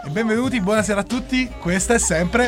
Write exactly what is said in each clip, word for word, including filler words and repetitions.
E benvenuti, buonasera a tutti. Questa è sempre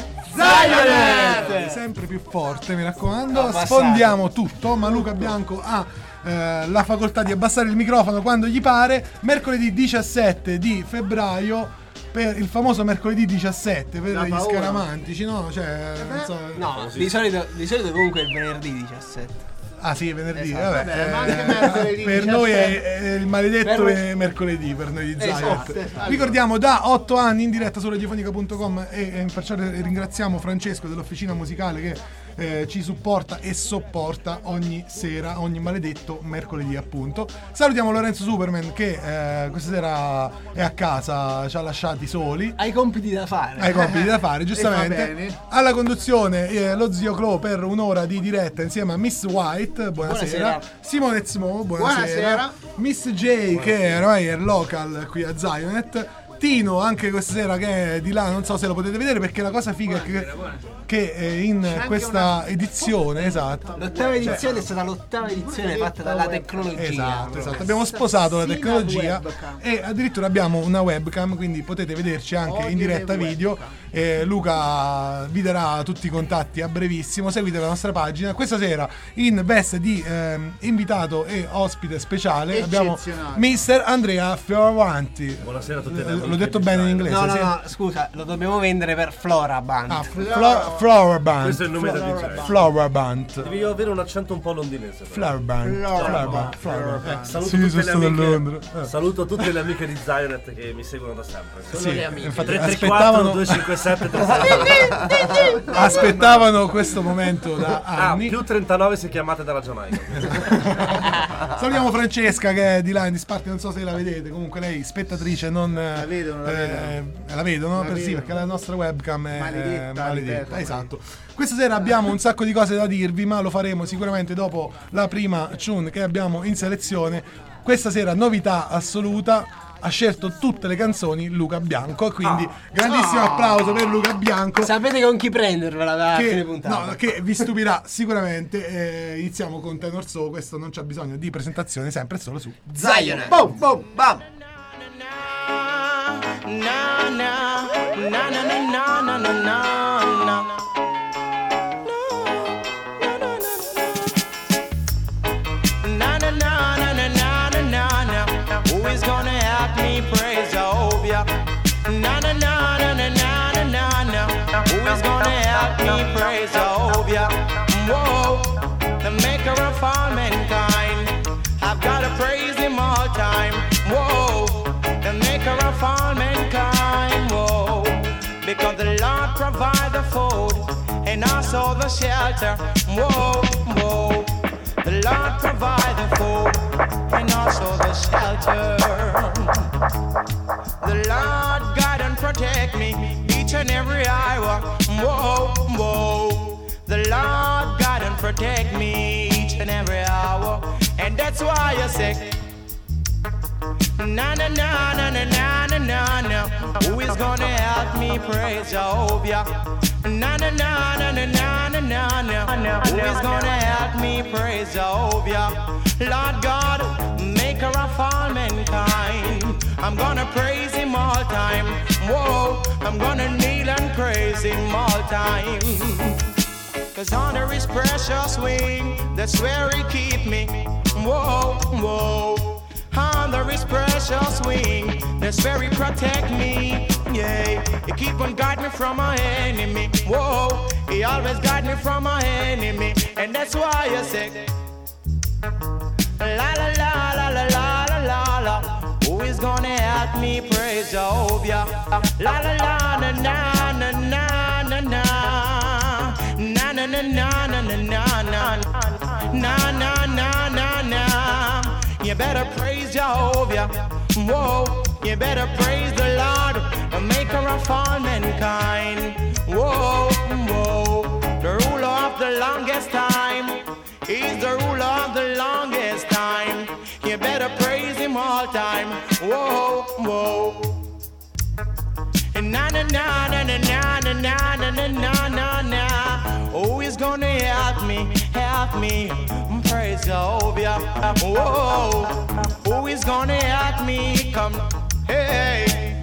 Zionet! Sempre più forte, mi raccomando. Sfondiamo tutto, ma Luca Bianco ha eh, la facoltà di abbassare il microfono quando gli pare. Mercoledì diciassette di febbraio, per il famoso mercoledì diciassette per gli scaramantici, no? Cioè, non so, no, di solito, di solito comunque è il venerdì diciassette. Ah sì, venerdì, esatto. vabbè, Vabbè, ma eh, anche mercoledì per noi è, è il maledetto Per- mercoledì per noi di Zionet. Esatto. Ricordiamo da otto anni in diretta su radiofonica punto com e, e perciò ringraziamo Francesco dell'Officina Musicale che eh, ci supporta e sopporta ogni sera, ogni maledetto mercoledì appunto. Salutiamo Lorenzo Superman che eh, questa sera è a casa, ci ha lasciati soli. Hai compiti da fare. Hai compiti da fare, E va giustamente. bene. Alla conduzione eh, lo zio Clo per un'ora di diretta insieme a Miss White, buonasera. Buonasera. Simone Smo, buonasera. Buonasera. Miss J, che ormai è local qui a Zionet. Tino, anche questa sera, che è di là, non so se lo potete vedere perché la cosa figa è che, che eh, in questa edizione, esatto. L'ottava edizione è stata l'ottava edizione fatta dalla tecnologia. Esatto, esatto. Abbiamo sposato la tecnologia e addirittura abbiamo una webcam, quindi potete vederci anche in diretta video. Eh, Luca vi darà tutti i contatti a brevissimo. Seguite la nostra pagina. Questa sera in veste di ehm, invitato e ospite speciale abbiamo Eccezionale. mister Andrea Fioravanti. Buonasera a tutte le Eh, amiche L'ho detto di bene in Zionet. inglese. No, no, sì? no, scusa, lo dobbiamo vendere per Flora Band. Ah, Flo- Flora Band. Questo è il nome del D J. Flora Band. Devi avere un accento un po' londinese. però. Flora Band. Flora Flora Band. Band. Flora Band. Eh, saluto, Sì, tutte sono le stato a amiche, Londra. Eh. saluto tutte le amiche di Zionet che mi seguono da sempre. Sì, infatti tre tre quattro aspettavano, due cinque sette tre sei. aspettavano questo momento da Ah, anni. più trentanove se chiamate dalla Giamaica. Salutiamo Francesca che è di là in disparte, non so se la vedete, comunque lei spettatrice non la vedono, la la vedono, La per sì, vedono. perché la nostra webcam è Maledetta, maledetta, ripeto. esatto. Questa sera abbiamo un sacco di cose da dirvi, ma lo faremo sicuramente dopo la prima tune che abbiamo in selezione. Questa sera novità assoluta. Ha scelto tutte le canzoni Luca Bianco, quindi grandissimo applauso per Luca Bianco. Sapete con chi prendervela da fine Che, puntata? no, che vi stupirà sicuramente. Eh, iniziamo con Tenor Soul, questo non c'ha bisogno di presentazione, sempre e solo su Zionet. Boom, boom, bam. Na na na na na na na na na. Na na na na na na na na na. Who is gonna help me praise Jehovah? Na na na na na na na na na. Who is gonna help me praise Jehovah? Whoa, the maker of all mankind. I've gotta praise him all time. Whoa, the maker of all mankind. Whoa, because the Lord provide the food and also the shelter. Whoa, whoa, the Lord provide the food and also the shelter. The Lord guide and protect me each and every hour. Whoa, whoa, the Lord guide and protect me each and every hour. And that's why I say na na na na na na na na na. Who is gonna help me praise Jehovah? Na na na na na na na na na. Who is gonna help me praise Jehovah? Lord God, maker of all mankind. I'm gonna praise him all time. Whoa, I'm gonna kneel and praise him all time. Cause under his precious wing, that's where he keep me. Whoa, whoa. Under his precious wing, that's where he protect me. Yeah, he keep on guide me from my enemy. Whoa, he always guide me from my enemy. And that's why I say la la la la la la la la la. Who is gonna help me praise Jehovah? La la la na na na na na na. Na na na na na na na na. Na na na na na. You better praise Jehovah. Whoa, you better praise the Lord, the maker of all mankind. Whoa, whoa, the ruler of the longest time. He's the ruler of the longest time. You better praise him all time. Whoa, whoa. Na na na na na na na na na na na na na. Who is gonna help me? Help me. Praise Jehovah. Whoa. Who is gonna help me? Come, hey.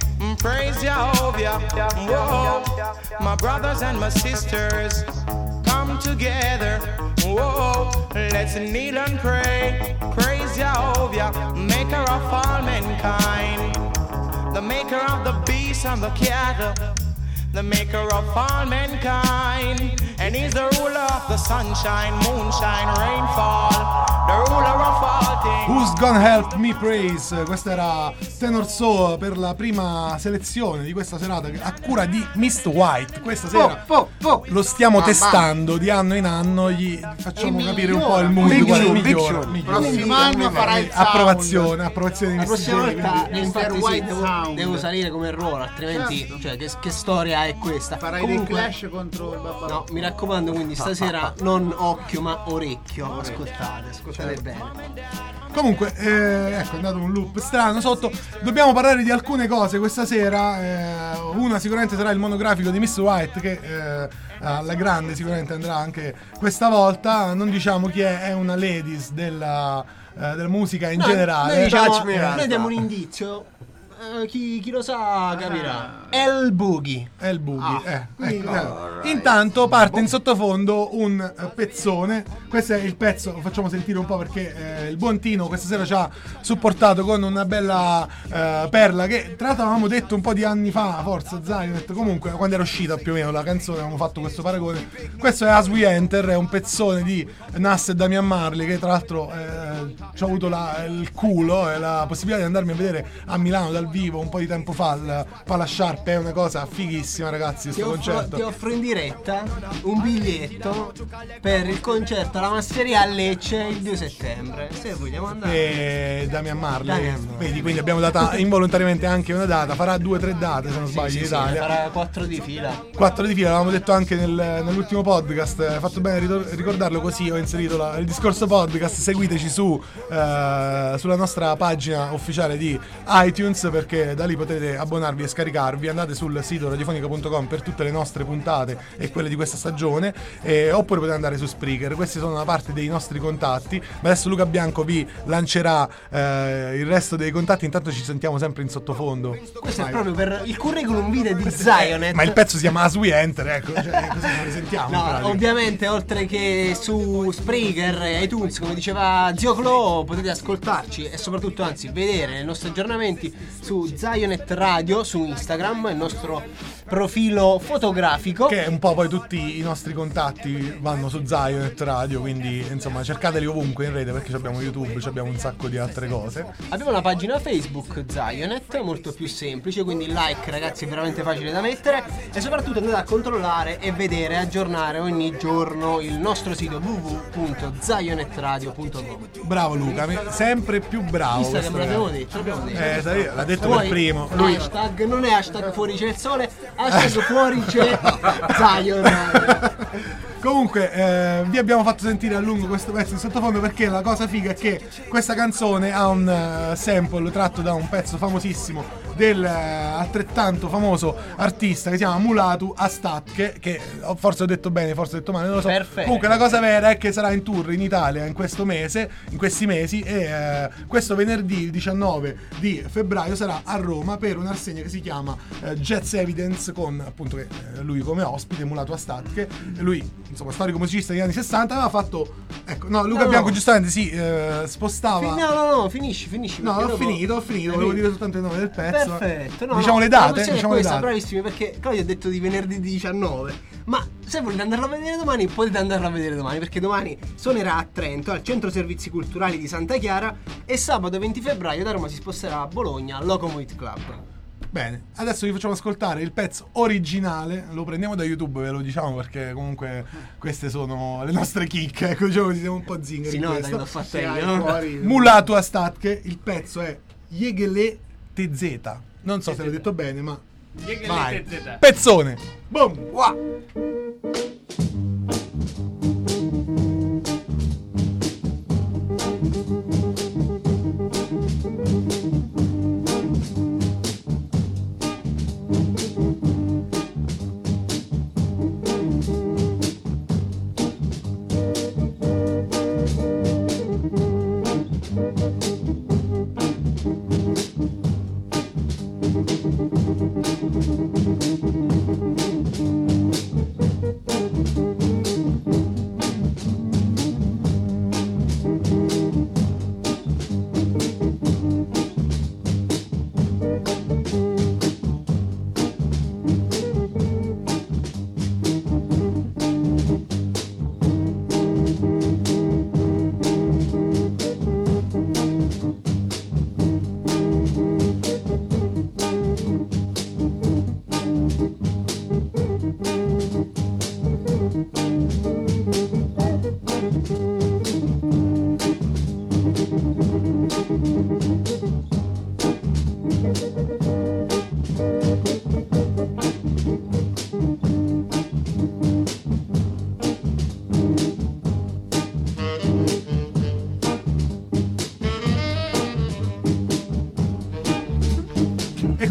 praise Jehovah. Whoa, my brothers and my sisters, come together. Whoa, let's kneel and pray. Praise Jehovah, maker of all mankind, the maker of the beasts and the cattle, the maker of all mankind. And he's the ruler of the sunshine, moonshine, rainfall, the ruler of all things. Who's Gonna Help Me Praise? Questa era Tenor Soul per la prima selezione di questa serata a cura di Mist White. Questa sera po, po. lo stiamo Ah, testando di anno in anno, gli facciamo E capire migliora. un po' il mood. Big quale Tune, Big migliora, Tune. migliora. Prossimo anno farà il sound. Approvazione, approvazione di La Mist prossima White, volta quindi- infatti sì, White devo, Sound. devo salire come ruolo, altrimenti Certo. cioè, che, che storia è questa? Farai Comunque, dei clash contro il babà. no, mi raccomando, quindi stasera non occhio ma orecchio. Ascoltate, ascoltate bene. Comunque, eh, ecco, è andato un loop strano sotto. Dobbiamo parlare di alcune cose questa sera. eh, Una sicuramente sarà il monografico di Miss White, che eh, alla grande sicuramente andrà anche questa volta. Non diciamo chi è, è una ladies della, eh, della musica in No, generale. Noi, diciamo, Touch me, noi Alfa. diamo un indizio. eh, chi, chi lo sa capirà. El Boogie. È il boogie. Ah, eh, ecco, eh. Intanto parte in sottofondo un eh, pezzone. Questo è il pezzo, lo facciamo sentire un po' perché eh, il buon Tino questa sera ci ha supportato con una bella eh, perla che tra l'altro avevamo detto un po' di anni fa, forza Zionet, comunque quando era uscita più o meno la canzone avevamo fatto questo paragone. Questo è As We Enter, è un pezzone di Nas e Damian Marley che tra l'altro eh, ci ho avuto la, il culo e la possibilità di andarmi a vedere a Milano dal vivo un po' di tempo fa al Pala Sharp. È una cosa fighissima, ragazzi, Ti questo offro, concerto. ti offro in diretta un biglietto per il concerto alla Masseria a Lecce il due settembre. Se vogliamo andare. E Damian Marley, Damian Marley. vedi, quindi abbiamo data involontariamente anche una data, farà due o tre date se non sbaglio Sì, in sì, sì, Italia. ne farà quattro di fila. Quattro di fila, l'avevamo detto anche nel- nell'ultimo podcast, hai fatto bene a ritor- ricordarlo, così ho inserito la- il discorso podcast. Seguiteci su eh, sulla nostra pagina ufficiale di iTunes, perché da lì potete abbonarvi e scaricarvi. Andate sul sito radiofonica punto com per tutte le nostre puntate e quelle di questa stagione, eh, oppure potete andare su Spreaker. Questi sono una parte dei nostri contatti, ma adesso Luca Bianco vi lancerà eh, il resto dei contatti. Intanto ci sentiamo sempre in sottofondo. Questo è proprio per il curriculum vitae di Zionet. Ma il pezzo si chiama As We Enter, ecco, cioè, così non li sentiamo. in No, pratica. ovviamente oltre che su Spreaker e iTunes, come diceva Zio Clo, potete ascoltarci e soprattutto, anzi, vedere i nostri aggiornamenti su Zionet Radio, su Instagram, il nostro profilo fotografico. Che un po' poi tutti i nostri contatti vanno su Zionet Radio, quindi insomma cercateli ovunque in rete, perché abbiamo YouTube, abbiamo un sacco di altre cose. Abbiamo una pagina Facebook Zionet, molto più semplice, quindi il like, ragazzi, è veramente facile da mettere, e soprattutto andate a controllare e vedere, aggiornare ogni giorno il nostro sito w w w punto zionetradio punto com. Bravo Luca, mi- sempre più bravo. Instagram questo l'abbiamo è. detto, l'abbiamo detto. Eh, sai, l'ha detto Poi, per primo. Lui hashtag non è hashtag fuori c'è il sole, hashtag fuori c'è Zion. Comunque eh, vi abbiamo fatto sentire a lungo questo pezzo in sottofondo perché la cosa figa è che questa canzone ha un eh, sample tratto da un pezzo famosissimo del eh, altrettanto famoso artista che si chiama Mulatu Astat, che, che oh, forse ho detto bene, forse ho detto male, non lo so. Perfetto. Comunque la cosa vera è che sarà in tour in Italia in questo mese, in questi mesi, e eh, questo venerdì diciannove di febbraio sarà a Roma per una rassegna che si chiama eh, Jazz Evidence, con appunto che, eh, lui come ospite, Mulatu Astat, che lui insomma storico musicista degli anni sessanta, aveva fatto, ecco, no, Luca No, Bianco no. giustamente si eh, spostava. Fi- no, no, no, finisci, finisci. No, perché ho dopo- finito, ho finito, Hai volevo finito? dire soltanto il nome del pezzo. Perfetto, no, diciamo no, le la date, questione diciamo è le questa, date. bravissimi, perché Claudio ha detto di venerdì diciannove, ma se volete andarlo a vedere domani potete andarlo a vedere domani, perché domani suonerà a Trento al Centro Servizi Culturali di Santa Chiara, e sabato venti febbraio da Roma si sposterà a Bologna al Locomotive Club. Bene, adesso vi facciamo ascoltare il pezzo originale, lo prendiamo da YouTube, ve lo diciamo, perché comunque queste sono le nostre chicche, ecco, diciamo così, siamo un po' zingari Sì, in no, dai, questo. l'ho fatta Se hai io. fuori- Mulatu Astat, che il pezzo è Yegele T Z. Non so se l'ho detto bene, ma vai. Pezzone. Boom. Wow.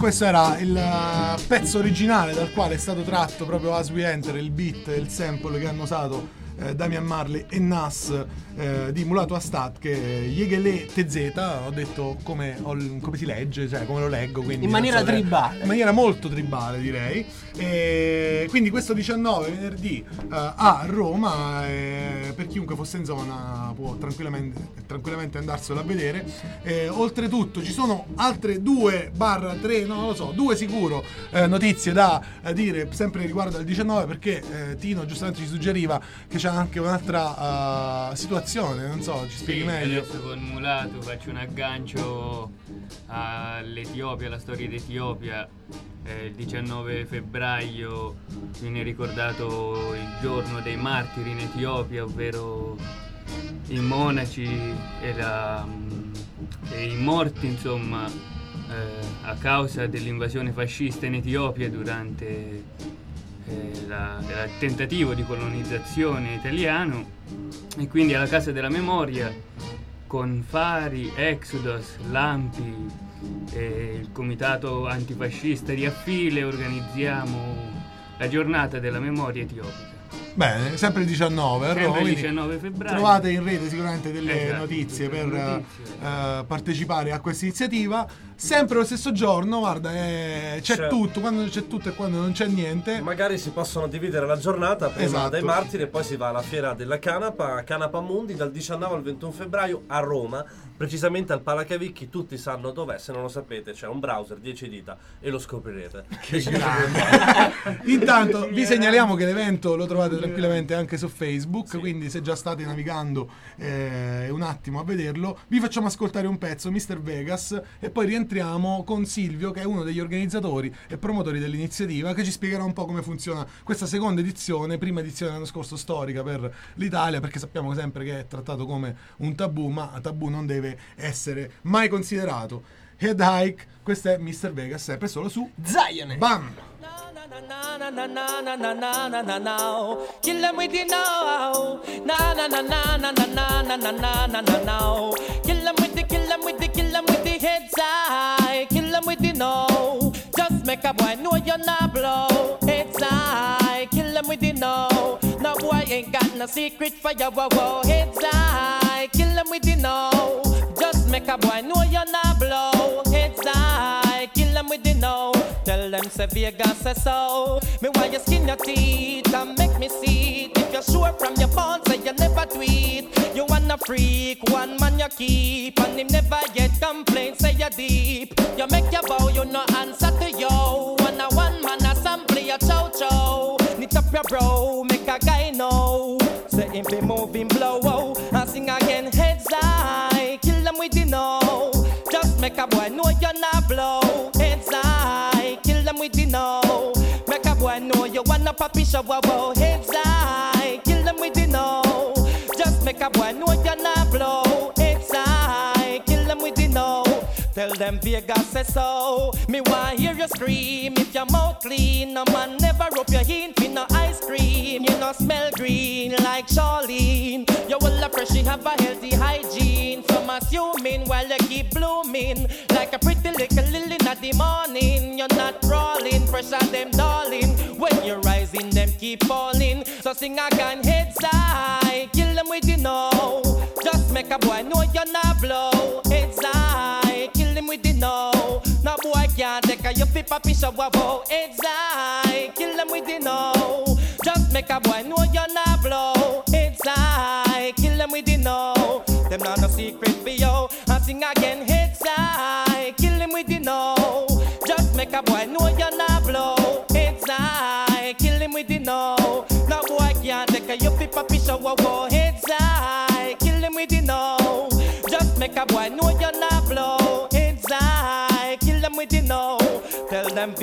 questo era il uh, pezzo originale dal quale è stato tratto proprio As We Enter, il beat e il sample che hanno usato eh, Damian Marley e Nas eh, di Mulatu Astat, che Yegele T Z, ho detto come, ho, come si legge, cioè come lo leggo, quindi in maniera so, tribale, in maniera molto tribale direi. E quindi questo diciannove venerdì uh, a Roma, eh, per chiunque fosse in zona può tranquillamente, tranquillamente andarselo a vedere. Eh, oltretutto ci sono altre due barra tre, no, non lo so, due sicuro eh, notizie da eh, dire sempre riguardo al diciannove, perché eh, Tino giustamente ci suggeriva che c'è anche un'altra uh, situazione, non so, ci spieghi sì, meglio. Adesso con Mulatu faccio un aggancio all'Etiopia, alla storia d'Etiopia. Eh, il diciannove febbraio viene ricordato il giorno dei martiri in Etiopia, ovvero i monaci e, la, e i morti, insomma, eh, a causa dell'invasione fascista in Etiopia durante eh, la, il tentativo di colonizzazione italiano. E quindi alla Casa della Memoria, con Fari, Exodus, Lampi e il comitato antifascista di Affile, organizziamo la giornata della memoria etiopica. Bene, sempre il diciannove, a Roma, sempre il diciannove febbraio. Trovate in rete sicuramente delle esatto, notizie per notizie. Uh, partecipare a questa iniziativa. Sempre lo stesso giorno, guarda, eh, c'è, c'è tutto, quando c'è tutto e quando non c'è niente. Magari si possono dividere la giornata prima esatto. dei martiri e poi si va alla fiera della canapa, Canapa Mundi, dal diciannove al ventuno febbraio a Roma, precisamente al Palacavicchi. Tutti sanno dov'è, se non lo sapete c'è un browser, dieci dita e lo scoprirete. Intanto vi segnaliamo che l'evento lo trovate tranquillamente anche su Facebook, sì. Quindi se già state navigando eh, un attimo a vederlo, vi facciamo ascoltare un pezzo, mister Vegas, e poi rientriamo con Silvio, che è uno degli organizzatori e promotori dell'iniziativa, che ci spiegherà un po' come funziona questa seconda edizione, prima edizione dell'anno scorso storica per l'Italia, perché sappiamo sempre che è trattato come un tabù, ma tabù non deve essere mai considerato. Head Hike, questo è mister Vegas, sempre solo su Zion. Bam! Na na na na na na na na na na. Kill them with the now. Na na na na na na na na na na na na na. Kill them with the, kill them with the, kill them with the heads high. Kill them with the no. Just make a boy know you're not blow. Heads high. Kill them with the no. No boy ain't got no secret for your wow wow. Heads high. Kill them with the no. Just make a boy know you're not blow. Heads high. Kill them with the no. Tell them say Vegas say so. Me why you skin your teeth and make me see it. If you're sure from your bones say you never tweet. You wanna freak, one man you keep, and him never yet complain, say you deep. You make your bow, you no answer to yo. One a one man a sample your chow chow. Knit up your bro, make a guy know. Say him be moving blow, oh, and sing again heads high. Kill them with the no. Just make a boy know you're not blow. Heads high, kill them with the no. Make a boy know you wanna poppy show, wow, wow. Heads high, kill them with the no. Just make a boy know you're not blow. Heads high, kill them with the no. Tell them Vegas say so. Me want hear you scream if your mouth clean. No man never rub your hint with no ice cream. You no smell green like Charlene. You will appreciate have a healthy hygiene. Some assuming while you keep blooming like a pretty little lily in the morning. You're not crawling, pressure them darling. When you're rising, them keep falling. So sing again, heads high, kill them with the no. Just make a boy know you're not blow. Heads high, kill them with the no. No boy can't take a you flip a piece of wow. Heads high, kill them with the no. Just make a boy know you're not blow. Heads high, kill them with the no. Them not no secret for you. And sing again, heads high, kill them with the no. Just make a boy know you're not blow. Heads high, kill him with the no. No boy can't take a you flip a piece of wow. Heads high, kill him with the no. Just make a boy know you're not blow. Heads high, kill them with the no. Tell them Vegas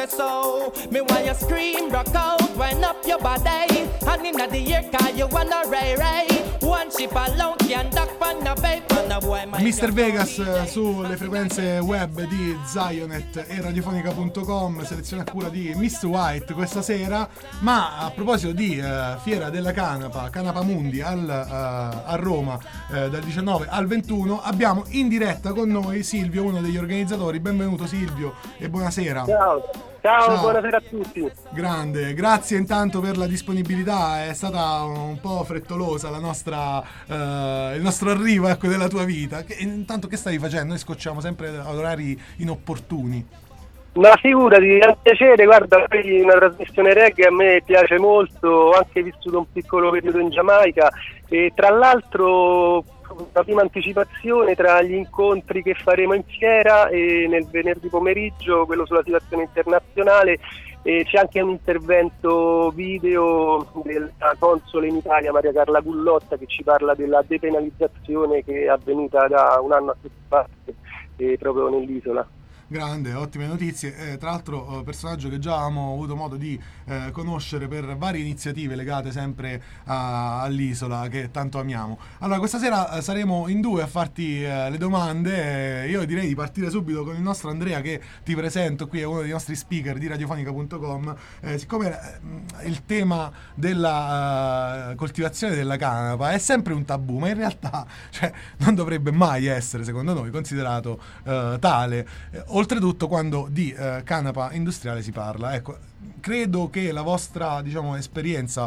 say so. Me while you scream, rock out, wind up your body. And in the air, call you wanna ray ray. One ship alone can duck on the bay, on the boy. mister Vegas eh, sulle frequenze web di Zionet e radiofonica punto com, selezione a cura di mister White questa sera. Ma a proposito di eh, Fiera della Canapa, Canapa Mundi al, eh, a Roma eh, dal diciannove al ventuno, abbiamo in diretta con noi Silvio, uno degli organizzatori. Benvenuto Silvio e buonasera. Ciao. Ciao, Ciao, buonasera a tutti. Grande, grazie intanto per la disponibilità, è stata un po' frettolosa la nostra, eh, il nostro arrivo, ecco, della tua vita. Che, intanto che stavi facendo? Noi scocciamo sempre ad orari inopportuni. Ma figurati, è un piacere, guarda, poi una trasmissione reggae a me piace molto, ho anche vissuto un piccolo periodo in Giamaica e tra l'altro la prima anticipazione tra gli incontri che faremo in fiera e nel venerdì pomeriggio, quello sulla situazione internazionale, e c'è anche un intervento video della console in Italia Maria Carla Gullotta che ci parla della depenalizzazione che è avvenuta da un anno a questa parte eh, proprio nell'isola. Grande, ottime notizie. Eh, tra l'altro eh, personaggio che già abbiamo avuto modo di eh, conoscere per varie iniziative legate sempre a, all'isola che tanto amiamo. Allora, questa sera eh, saremo in due a farti eh, le domande. Eh, io direi di partire subito con il nostro Andrea, che ti presento qui, è uno dei nostri speaker di radiofonica punto com. Eh, siccome eh, il tema della uh, coltivazione della canapa è sempre un tabù, ma in realtà cioè, non dovrebbe mai essere, secondo noi, considerato uh, tale. Eh, Oltretutto quando di eh, canapa industriale si parla, ecco, credo che la vostra, diciamo, esperienza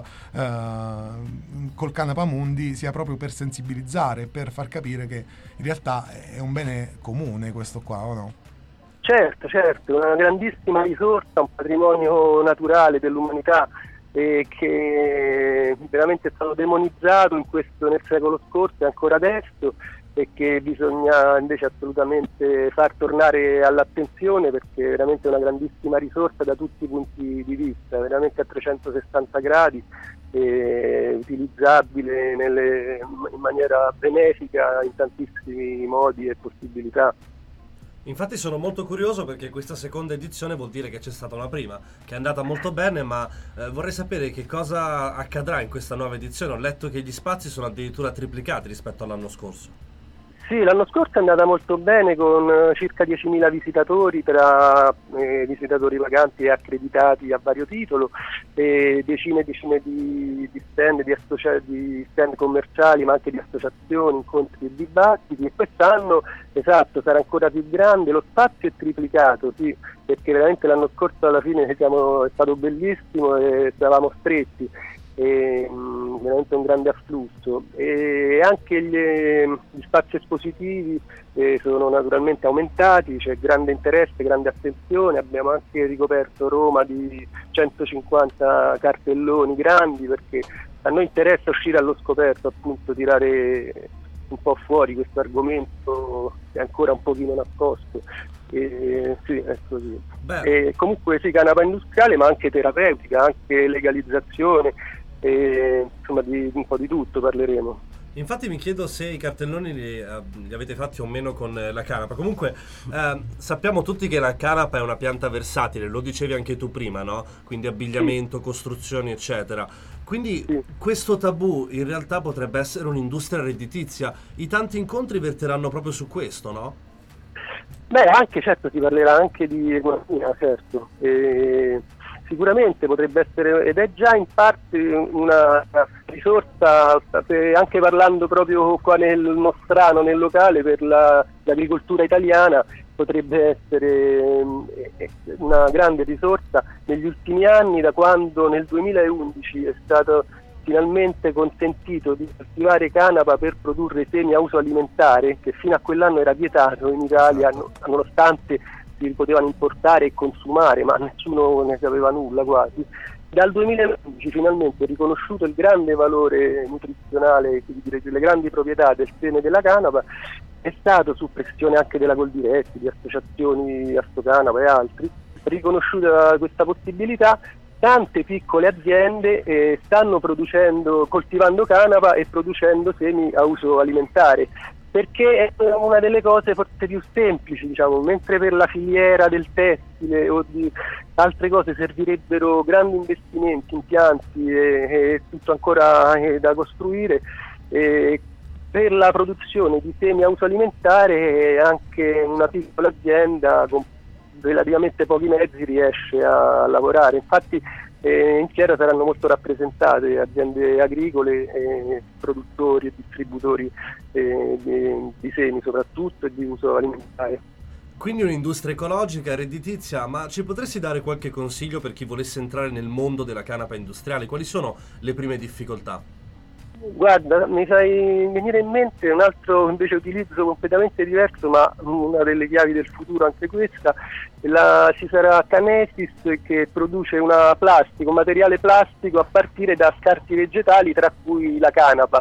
eh, col Canapa Mundi sia proprio per sensibilizzare, per far capire che in realtà è un bene comune questo qua, o no? Certo, certo, una grandissima risorsa, un patrimonio naturale dell'umanità eh, che veramente è stato demonizzato in questo, nel secolo scorso e ancora adesso, e che bisogna invece assolutamente far tornare all'attenzione, perché è veramente una grandissima risorsa da tutti i punti di vista, veramente a trecentosessanta gradi, eh, utilizzabile nelle, in maniera benefica in tantissimi modi e possibilità. Infatti sono molto curioso perché questa seconda edizione vuol dire che c'è stata una prima che è andata molto bene, ma eh, vorrei sapere che cosa accadrà in questa nuova edizione. Ho letto che gli spazi sono addirittura triplicati rispetto all'anno scorso. Sì, l'anno scorso è andata molto bene con uh, circa diecimila visitatori tra eh, visitatori paganti e accreditati a vario titolo, e decine e decine di, di, stand, di, associa- di stand commerciali, ma anche di associazioni, incontri e dibattiti. E quest'anno, esatto, sarà ancora più grande, lo spazio è triplicato, sì, perché veramente l'anno scorso alla fine siamo, è stato bellissimo e stavamo stretti. E, mh, veramente un grande afflusso, e anche gli, gli spazi espositivi eh, sono naturalmente aumentati, c'è grande interesse, grande attenzione. Abbiamo anche ricoperto Roma di centocinquanta cartelloni grandi, perché a noi interessa uscire allo scoperto, appunto tirare un po' fuori questo argomento che è ancora un pochino nascosto. E, sì, è così. E comunque sì, canapa industriale, ma anche terapeutica, anche legalizzazione, e, insomma di un po' di tutto parleremo. Infatti mi chiedo se i cartelloni li, uh, li avete fatti o meno con eh, la canapa. Comunque uh, sappiamo tutti che la canapa è una pianta versatile, lo dicevi anche tu prima, no? Quindi abbigliamento, sì, costruzioni, eccetera. Quindi sì, questo tabù in realtà potrebbe essere un'industria redditizia. I tanti incontri verteranno proprio su questo, no? Beh, anche, certo, si parlerà anche di economia, certo. E sicuramente potrebbe essere, ed è già in parte, una risorsa, anche parlando proprio qua nel Nostrano, nel locale, per la, l'agricoltura italiana, potrebbe essere una grande risorsa negli ultimi anni, da quando nel duemilaundici è stato finalmente consentito di coltivare canapa per produrre semi a uso alimentare, che fino a quell'anno era vietato in Italia, nonostante si potevano importare e consumare, ma nessuno ne sapeva nulla quasi. Dal duemilaundici finalmente è riconosciuto il grande valore nutrizionale, le grandi proprietà del seme della canapa. È stato, su pressione anche della Coldiretti, di associazioni Astocanapa e altri, riconosciuta questa possibilità. Tante piccole aziende eh, stanno producendo, coltivando canapa e producendo semi a uso alimentare. perché è una delle cose forse più semplici, diciamo, mentre per la filiera del tessile o di altre cose servirebbero grandi investimenti, impianti e, e tutto ancora eh, da costruire, e per la produzione di semi a uso alimentare anche una piccola azienda con relativamente pochi mezzi riesce a lavorare. Infatti eh, in fiera saranno molto rappresentate aziende agricole, eh, produttori e distributori eh, di, di semi soprattutto e di uso alimentare. Quindi un'industria ecologica, redditizia, ma ci potresti dare qualche consiglio per chi volesse entrare nel mondo della canapa industriale? Quali sono le prime difficoltà? Guarda, mi fai venire in mente un altro invece utilizzo completamente diverso, ma una delle chiavi del futuro anche questa. La, ci sarà Canesis che produce una plastica, un materiale plastico a partire da scarti vegetali, tra cui la canapa.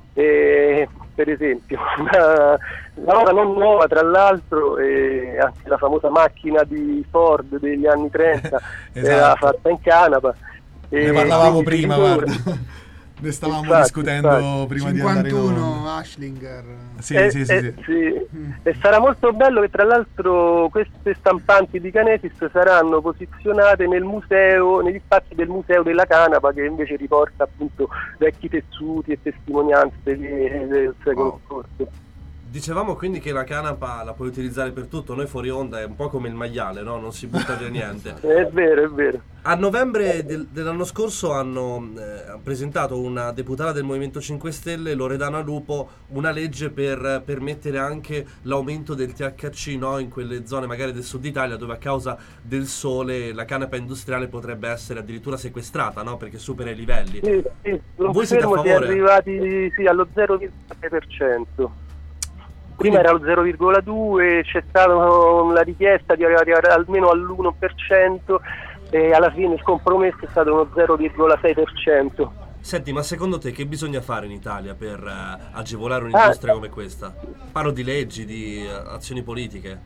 Eh, per esempio, una, una cosa non nuova tra l'altro, eh, anche la famosa macchina di Ford degli anni trenta esatto. Era fatta in canapa. Ne eh, parlavamo prima, guarda. Ne stavamo infatti, discutendo infatti. prima cinquantuno, di andare in cinquantuno Ashlinger. Sì, eh, sì, sì, eh, sì. sì. Mm. E sarà molto bello che tra l'altro queste stampanti di Canesis saranno posizionate nel museo, negli spazi del museo della canapa, che invece riporta appunto vecchi tessuti e testimonianze del secolo scorso. Dicevamo quindi che la canapa la puoi utilizzare per tutto, noi fuori onda è un po' come il maiale, no? Non si butta via niente. È vero, è vero. A novembre del, dell'anno scorso hanno eh, presentato una deputata del Movimento cinque Stelle, Loredana Lupo, una legge per permettere anche l'aumento del T H C, no? In quelle zone magari del sud Italia dove a causa del sole la canapa industriale potrebbe essere addirittura sequestrata, no? Perché supera i livelli. Sì, sì. Voi siete a favore? Siamo arrivati sì, allo zero virgola sei per cento. Prima era lo zero virgola due, c'è stata la richiesta di arrivare almeno all'uno per cento e alla fine il compromesso è stato uno zero virgola sei per cento. Senti, ma secondo te che bisogna fare in Italia per uh, agevolare un'industria ah. come questa? Parlo di leggi, di uh, azioni politiche.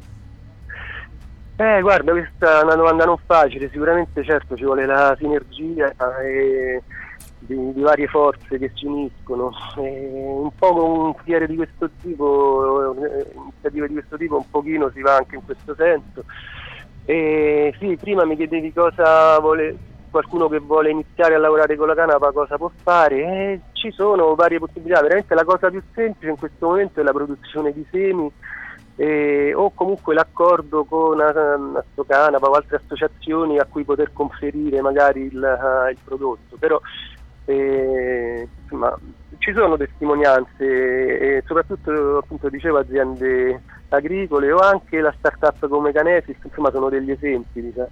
Eh, guarda, questa è una domanda non facile, sicuramente certo ci vuole la sinergia e... Di, di varie forze che si uniscono, e un po' con un fiere di questo tipo, eh, iniziative di questo tipo, un pochino si va anche in questo senso. E sì, prima mi chiedevi cosa vuole qualcuno che vuole iniziare a lavorare con la canapa, cosa può fare, e ci sono varie possibilità. Veramente la cosa più semplice in questo momento è la produzione di semi, eh, o comunque l'accordo con Astocanapa o altre associazioni a cui poter conferire magari il, uh, il prodotto, però E, insomma, ci sono testimonianze e soprattutto appunto dicevo aziende agricole o anche la startup come Canesis, insomma sono degli esempi, diciamo.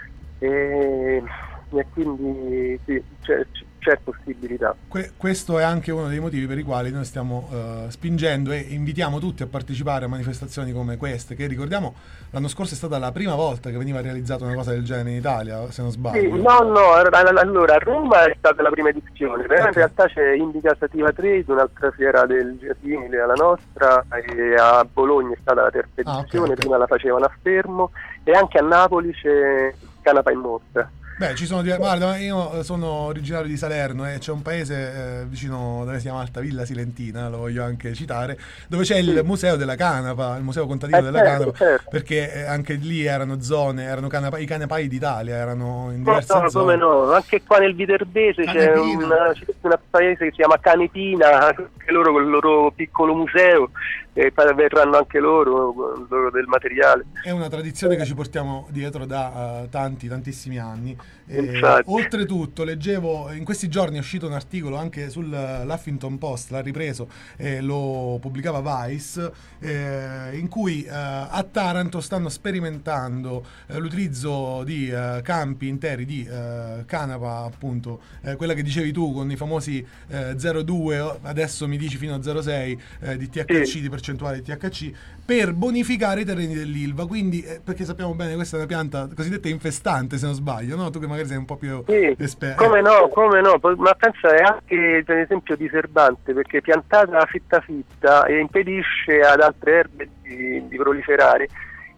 E, e quindi sì, c'è, c'è possibilità. Que- questo è anche uno dei motivi per i quali noi stiamo uh, spingendo e invitiamo tutti a partecipare a manifestazioni come queste, che ricordiamo l'anno scorso è stata la prima volta che veniva realizzata una cosa del genere in Italia, se non sbaglio. Sì, no, no, allora a Roma è stata la prima edizione, però okay. In realtà c'è Indica Sativa Trade, un'altra fiera del simile alla nostra, e a Bologna è stata la terza edizione, ah, okay, okay. Prima la facevano a Fermo, e anche a Napoli c'è Canapa in Mostra. Beh, ci sono, guarda, io sono originario di Salerno e c'è un paese eh, vicino dove si chiama Altavilla Silentina, lo voglio anche citare, dove c'è il museo della canapa, il museo contadino eh, della certo, canapa, certo. Perché eh, anche lì erano zone, erano canapa, i canapai d'Italia, erano in diverse no, no, zone. Come no, anche qua nel Viterbese c'è una, c'è una paese che si chiama Canetina, anche loro con il loro piccolo museo, e poi verranno anche loro con loro del materiale. È una tradizione che ci portiamo dietro da uh, tanti, tantissimi anni. E, oltretutto leggevo in questi giorni è uscito un articolo anche sull'Huffington Post, l'ha ripreso e lo pubblicava Vice, eh, in cui eh, a Taranto stanno sperimentando eh, l'utilizzo di eh, campi interi di eh, canapa, appunto eh, quella che dicevi tu con i famosi eh, zero virgola due, adesso mi dici fino a zero virgola sei eh, di T H C, sì. Di percentuale di T H C, per bonificare i terreni dell'Ilva, quindi eh, perché sappiamo bene che questa è una pianta cosiddetta infestante, se non sbaglio, no? Tu che magari sei un po' più sì, esperto. Come no, come no, ma pensa è anche per esempio diserbante, perché piantata fitta fitta e impedisce ad altre erbe di, di proliferare,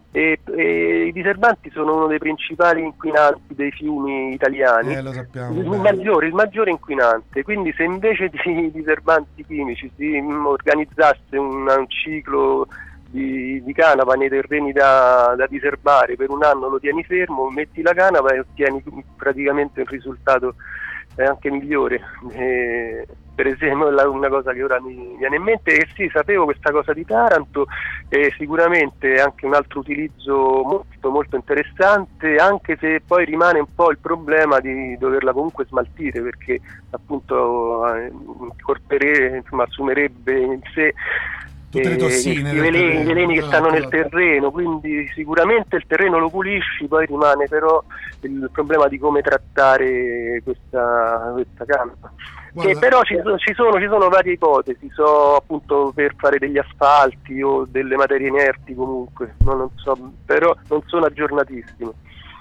E, e i diserbanti sono uno dei principali inquinanti dei fiumi italiani, eh, lo sappiamo, il maggiore, il maggiore inquinante. Quindi se invece di diserbanti chimici si organizzasse un, un ciclo di, di canapa nei terreni da, da diserbare, per un anno lo tieni fermo, metti la canapa e ottieni praticamente un risultato eh, anche migliore. Eh, per esempio una cosa che ora mi viene in mente è che sì, sapevo questa cosa di Taranto, e sicuramente anche un altro utilizzo molto molto interessante, anche se poi rimane un po' il problema di doverla comunque smaltire, perché appunto eh, incorporere, insomma, assumerebbe in sé tutte le tossine, i veleni, i veleni che stanno nel terreno, quindi sicuramente il terreno lo pulisci, poi rimane però il problema di come trattare questa, questa canapa. Che però ci sono, ci, sono, ci sono varie ipotesi, so appunto per fare degli asfalti o delle materie inerti comunque, no, non so, però non sono aggiornatissimo.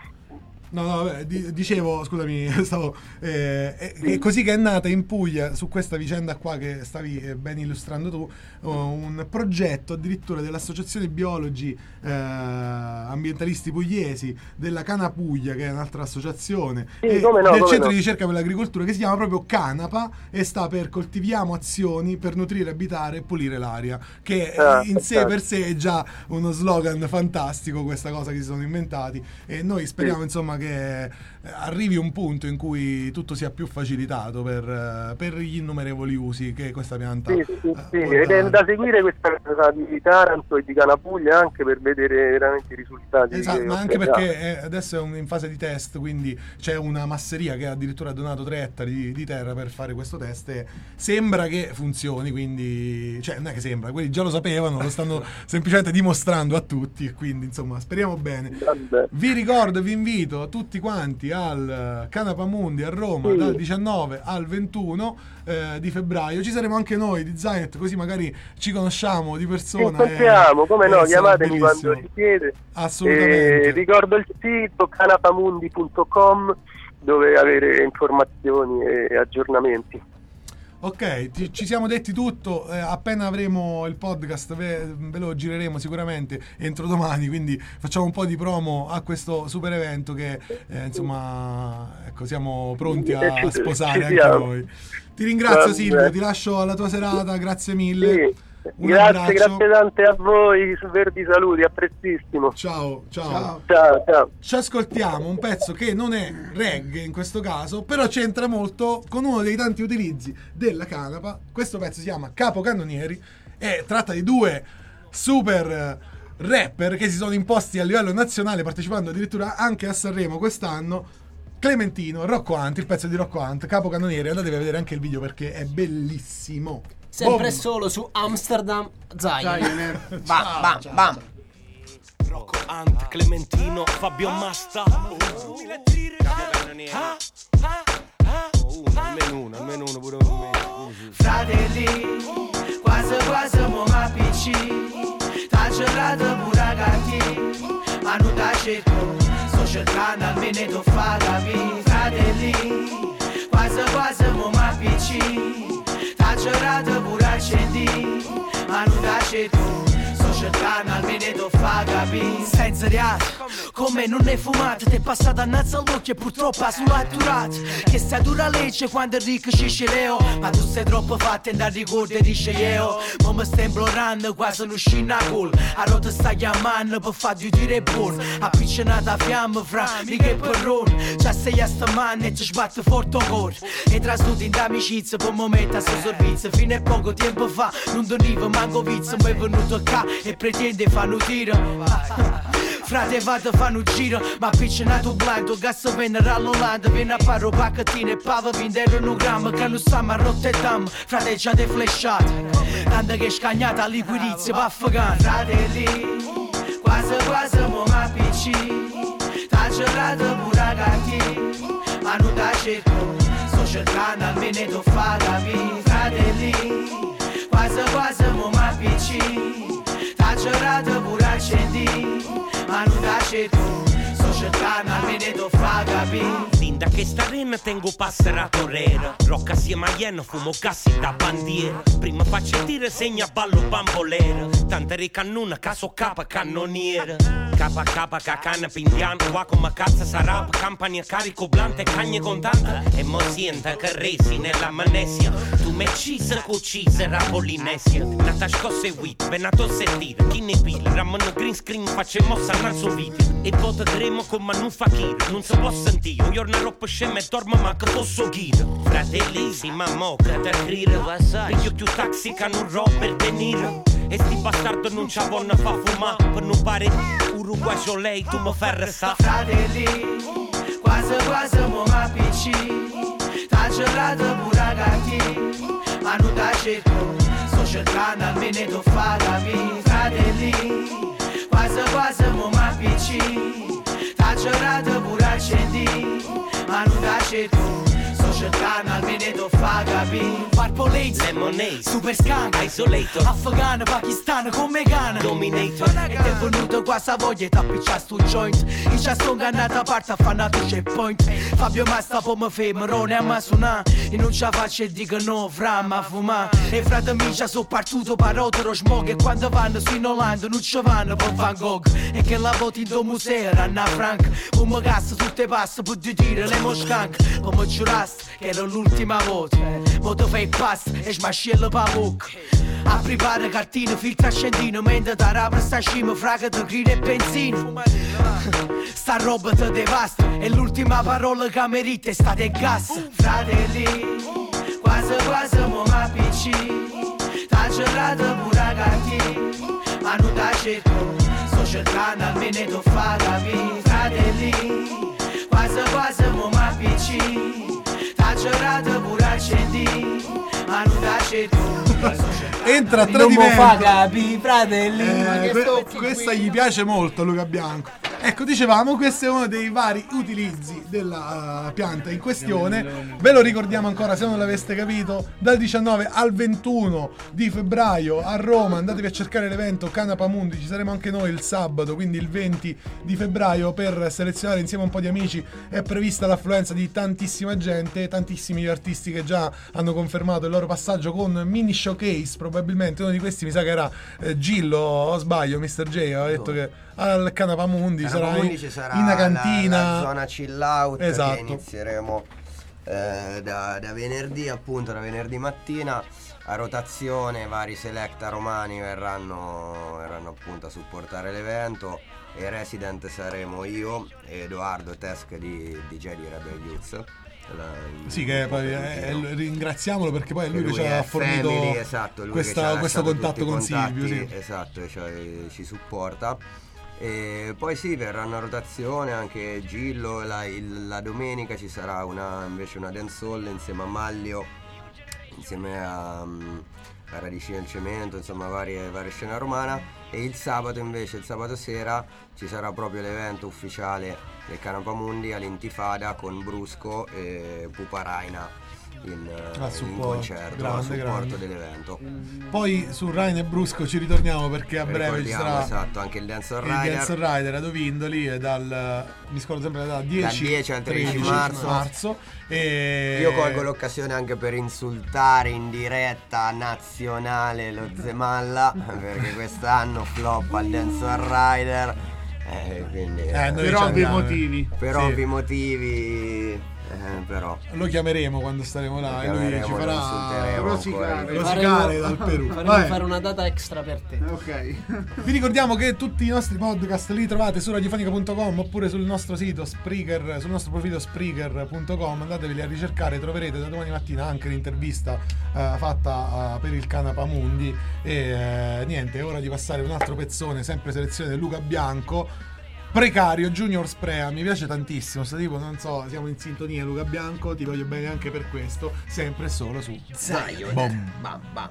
No, no, vabbè, di, dicevo, scusami, stavo eh, è, è così che è nata in Puglia, su questa vicenda qua che stavi eh, ben illustrando tu, uh, un progetto addirittura dell'Associazione Biologi eh, Ambientalisti Pugliesi, della Cana Puglia, che è un'altra associazione, sì, e come no, del come Centro no. di Ricerca per l'Agricoltura, che si chiama proprio Canapa e sta per coltiviamo azioni per nutrire, abitare e pulire l'aria, che ah, in sé per sé è già uno slogan fantastico, questa cosa che si sono inventati, e noi speriamo sì. insomma che arrivi un punto in cui tutto sia più facilitato per, per gli innumerevoli usi che questa pianta sì, sì, sì. Eh, ed è da seguire questa cosa di Taranto e di Canapuglia anche per vedere veramente i risultati. Esatto, ma anche perché è, adesso è un, in fase di test, quindi c'è una masseria che ha addirittura donato tre ettari di, di terra per fare questo test e sembra che funzioni, quindi cioè non è che sembra, quelli già lo sapevano, lo stanno semplicemente dimostrando a tutti, e quindi insomma speriamo bene. Vabbè. Vi ricordo, vi invito tutti quanti al Canapa Mundi a Roma, sì. dal diciannove al ventuno eh, di febbraio. Ci saremo anche noi di Zainet, così magari ci conosciamo di persona. Ci incontriamo, come eh, no, eh, chiamatemi quando ci siete. Assolutamente. Eh, ricordo il sito canapamundi punto com dove avere informazioni e aggiornamenti. Ok, ti, ci siamo detti tutto, eh, appena avremo il podcast ve, ve lo gireremo sicuramente entro domani, quindi facciamo un po' di promo a questo super evento che eh, insomma ecco, siamo pronti a, a sposare anche noi. Ti ringrazio Vabbè. Silvio, ti lascio alla tua serata, grazie mille. Sì. Un grazie, abbraccio. grazie tante a voi, verdi saluti, a prestissimo. Ciao, ciao, ciao. Ciao, ciao. Ci ascoltiamo un pezzo che non è reggae in questo caso, però c'entra molto con uno dei tanti utilizzi della canapa. Questo pezzo si chiama Capocannonieri e tratta di due super rapper che si sono imposti a livello nazionale, partecipando addirittura anche a Sanremo quest'anno. Clementino, Rocco Hunt, il pezzo di Rocco Hunt, Capocannonieri, andatevi a vedere anche il video perché è bellissimo. Sempre Boom. solo su Amsterdam Zion. Bam, Ciao, bam, ciao, bam. ciao. Rocco Hunt, Clementino, Fabio Masta. Almeno uno, almeno uno pure per me. Fratelli, quasi quasi mo m'appicci. T'ha gelato pure a gatti, ma non t'ha cerco. Sto cercando almeno t'ho fa capire. Fratelli, quasi quasi mo m'appicci. T'ha gelato pure a accendi, ma non t'ha cerco. Sto cercando almeno t'ho fa capire. Senza reato, come non è fumato. T'è passata innanzi all'occhio e purtroppo ha solo atturato. Che sta dura legge quando è ricco ci scelevo. Ma tu sei troppo fatta e da ricordo e dice io. Ma mi stai implorando quasi non scina col. A rota sta chiamando per far di dire buon. Appiccionata a fiamma fra mica e perrone. Già sei a sta mano e ti sbatte forte o cuore. E trasnuti in d'amicizia per un momento a suo servizio. Fino a poco tempo fa non doniva manco vizio. Ma è venuto qua e pretende fanno tiro. Frate vado fanno un giro, ma appiccionato blind, il gas viene rallolando, viene a paro pacchettine e pava vendere un grammo, che non stiamo a Rotterdam, frate già te flashate, tanto che scagnata a liquirizia va affogando. Fratelli, quasi quasi mo m'appicci, t'ha gelato pure a gatti, ma non t'ha cerco, sto cercando almeno t'ho fa capire. Fratelli, quasi quasi mo m'appicci, t'ha gelato pure accendi, ma non t'ha cerco, sto cercando almeno t'ho fa capire. Da che sta arena tengo passera torera. Rocca assieme a iena, fumo cassi da bandiera. Prima faccio dire segna ballo bambolera. Tante ricannuna, caso capa cannoniera. Capa capa cacana pindiano. Qua come cazzo sarà. Campania carico blante, cagne contante. E mo sienta che resi nella manesia. Tu me cisa cucisa la Polinesia. Nata scosse wit, venato sentire. Chi ne pila, ramano green screen, facciamo sanare su video. E vota gremo come non fa chi. Non si può sentire, un giorno roba scema e dormo ma che posso dire. Fratelli, si mamma, che da crire. Io più taxi che non Robert De Niro. E sti bastardo non c'ha buona fa fumare. Per non pare uruguayo lei, tu mi fai restare. Fratelli, quasi quasi mo m'appicci. T'ha gelato pure gatti, ma non t'ha cerco. Sto cercando almeno di far capire. Fratelli, quasi quasi mo m'appicci. T'ha gelato pure accendi, ma non t'ha cerco. Sto cercando almeno di far capire. Purple Lemonade, Super Skunk, Isolator, Afgano, Pakistano, come Ghana, Dominator. E t'è venuto qua sa voglia e t'appiccia sto joint. In ciò sto ingannata parte a fannato checkpoint. Fabio Masta po' me fermo, Rone a me suona. E non ce la faccio e dico no, fra ma fuma. E frate amici sono partito paroto lo smog. E quando vanno su in Olanda non ci vanno per Van Gogh. E che la voti in do museo, Anna Frank. Come cazzo tutte passe per dire le moscank. Come giuraste che era l'ultima volta. Mo te fai pass e smascello pa' bocca. Apri pare cartine, filtra scendino. Mentre da rapra sta scima, fraga te grida e benzina. Sta roba te devasta. E l'ultima parola che merita è stata e gas. Fratelli, quasi quasi mo m'appicci. T'ha gelato pure gatti, ma non t'ha cerco. Sto cercando almeno di far capire. Fratelli, quasi quasi mo m'appicci. T'ha gelato pure accendi, ma non t'ha cerco. Entra a Non mo tradimento. fa capi, fratelli. Ma Eh, che que- stocchi questa qui? gli piace molto a Luca Bianco. Ecco, dicevamo, questo è uno dei vari utilizzi della uh, pianta in questione. Ve lo ricordiamo ancora, se non l'aveste capito, dal diciannove al ventuno di febbraio a Roma. Andatevi a cercare l'evento Canapa Mundi, ci saremo anche noi il sabato, quindi il venti di febbraio, per selezionare insieme a un po' di amici. È prevista l'affluenza di tantissima gente, tantissimi artisti che già hanno confermato il loro passaggio con mini showcase. Probabilmente uno di questi mi sa che era eh, Gillo, o sbaglio, mister J aveva detto che al Canapa Mundi sarà, Mundi in, ci sarà in una cantina, la, la zona chill out, esatto, che inizieremo eh, da, da venerdì, appunto da venerdì mattina a rotazione. Vari selecta romani verranno, verranno appunto a supportare l'evento, e resident saremo io e Edoardo Tesk di D J di Rebel Youth. La, sì, che poi eh, eh, ringraziamolo perché poi è lui, lui che ci ha è fornito family, esatto, lui questa- che ci ha questo lasciato contatto tutti i con Silvio, contatti, sì. esatto, cioè, ci supporta. E poi sì, verranno a rotazione anche Gillo. La, il- la domenica ci sarà una, invece una dancehall insieme a Maglio, insieme a, um, a Radici del Cemento, insomma varie, varie scene romana. E il sabato invece, il sabato sera, ci sarà proprio l'evento ufficiale del Canapa Mundi all'Intifada con Brusco e Pupa Raina in, A in supporto, concerto, grande, a supporto grande. dell'evento. Poi su Rain e Brusco ci ritorniamo perché a breve ci Ricordiamo, sarà esatto, anche il Dancehall il Rider. Dancehall Rider ad Ovindoli, e dal, mi scordo sempre da dieci, Dal dieci al tredici marzo. E Io colgo l'occasione anche per insultare in diretta nazionale lo Zemalla perché quest'anno flop al Dancehall Rider, eh, quindi, Eh, noi Per ci ovvi andiamo. motivi. per sì. ovvi motivi, eh, però Lo chiameremo quando staremo là Lo e lui ci chiameremo, lo farà insulteremo rosicare. ancora. rosicare dal Perù. Faremo Vabbè. fare una data extra per te. Ok. Vi ricordiamo che tutti i nostri podcast li trovate su radiofonica punto com oppure sul nostro sito Spreaker, sul nostro profilo Spreaker punto com. Andateveli a ricercare, troverete da domani mattina anche l'intervista eh, fatta eh, per il Canapa Mundi. E eh, niente, è ora di passare un altro pezzone, sempre selezione di Luca Bianco. Precario, Junior Sprea, mi piace tantissimo. Sto tipo, non so, siamo in sintonia, Luca Bianco, ti voglio bene anche per questo. Sempre e solo su Zion. Bom. Bam bam.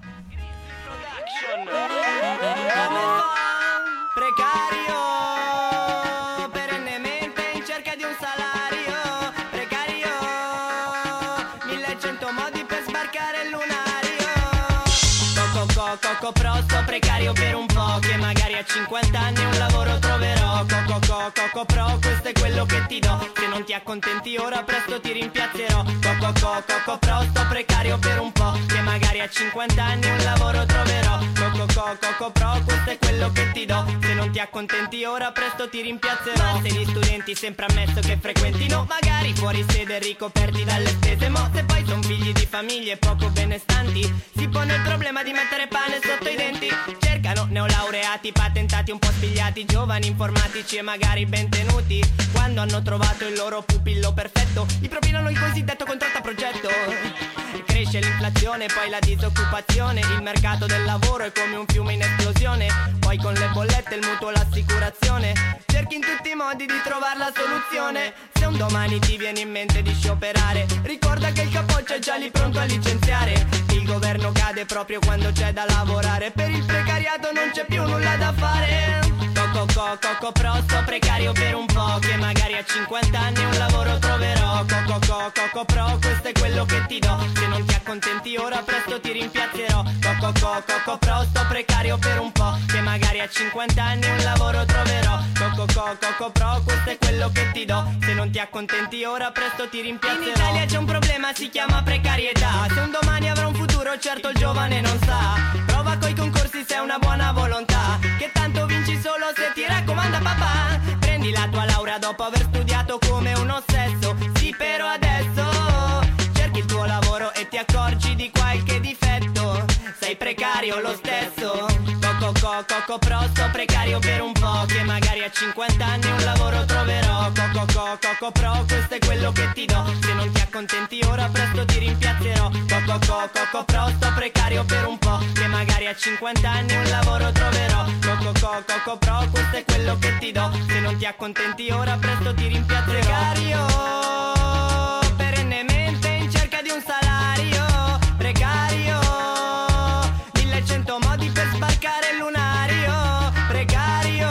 Precario, perennemente in cerca di un salario. Precario, millecento modi per sbarcare il lunario. Coco, coco, coco pro, sto precario per un po', che magari a cinquanta anni un lavoro troverò. Coco coco coco pro, questo è quello che ti do, se non ti accontenti ora presto ti rimpiazzerò. Coco coco coco pro, sto precario per un po', che magari a cinquanta anni un lavoro troverò. Coco coco coco pro, questo è quello che ti do, se non ti accontenti ora presto ti rimpiazzerò. Ma se gli studenti sempre ammesso che frequentino, magari fuori sede ricoperti dalle spese, mo se poi son figli di famiglie poco benestanti, si pone il problema di mettere pane sotto i denti. Cercano neolaureati, patentati un po' spigliati, giovani informatici e magari ben tenuti. Quando hanno trovato il loro pupillo perfetto, gli propinano il cosiddetto contratto a progetto. Cresce l'inflazione, poi la disoccupazione, il mercato del lavoro è come un fiume in esplosione. Poi con le bollette, il mutuo, l'assicurazione, cerchi in tutti i modi di trovare la soluzione. Se un domani ti viene in mente di scioperare, ricorda che il capoccia è già lì pronto a licenziare. Il governo cade proprio quando c'è da lavorare, per il precariato non c'è più nulla da fare. Coco coco coco pro, sto precario per un po', che magari a cinquanta anni un lavoro troverò. Coco coco coco pro, questo è quello che ti do, se non ti accontenti ora presto ti rimpiazzerò. Coco coco coco pro, sto precario per un po', che magari a cinquanta anni un lavoro troverò. Coco coco coco pro, questo è quello che ti do, se non ti accontenti ora presto ti rimpiazzerò. In Italia c'è un problema, si chiama precarietà, se un domani avrà un futuro certo il giovane non sa. Prova coi concorsi se è una buona volontà, che tanto vinci solo se ti raccomanda papà. Prendi la tua laurea dopo aver studiato come un ossesso, sì però adesso cerchi il tuo lavoro e ti accorgi di qualche difetto, sei precario lo stesso. Coco coco coco pro, sto precario per un po', che magari a cinquanta anni un lavoro troverò. Coco coco coco pro, questo è quello che ti do, se non ti accontenti ora presto ti rimpiazzerò. Coco coco coco pro, sto precario per un po', che magari a cinquanta anni un lavoro troverò. Coco coco coco pro, questo è quello che ti do, se non ti accontenti ora presto ti rimpiazzerò. Precario, perennemente in cerca di un salario. Precario, millecento modi per sbarcare il lunario. Precario,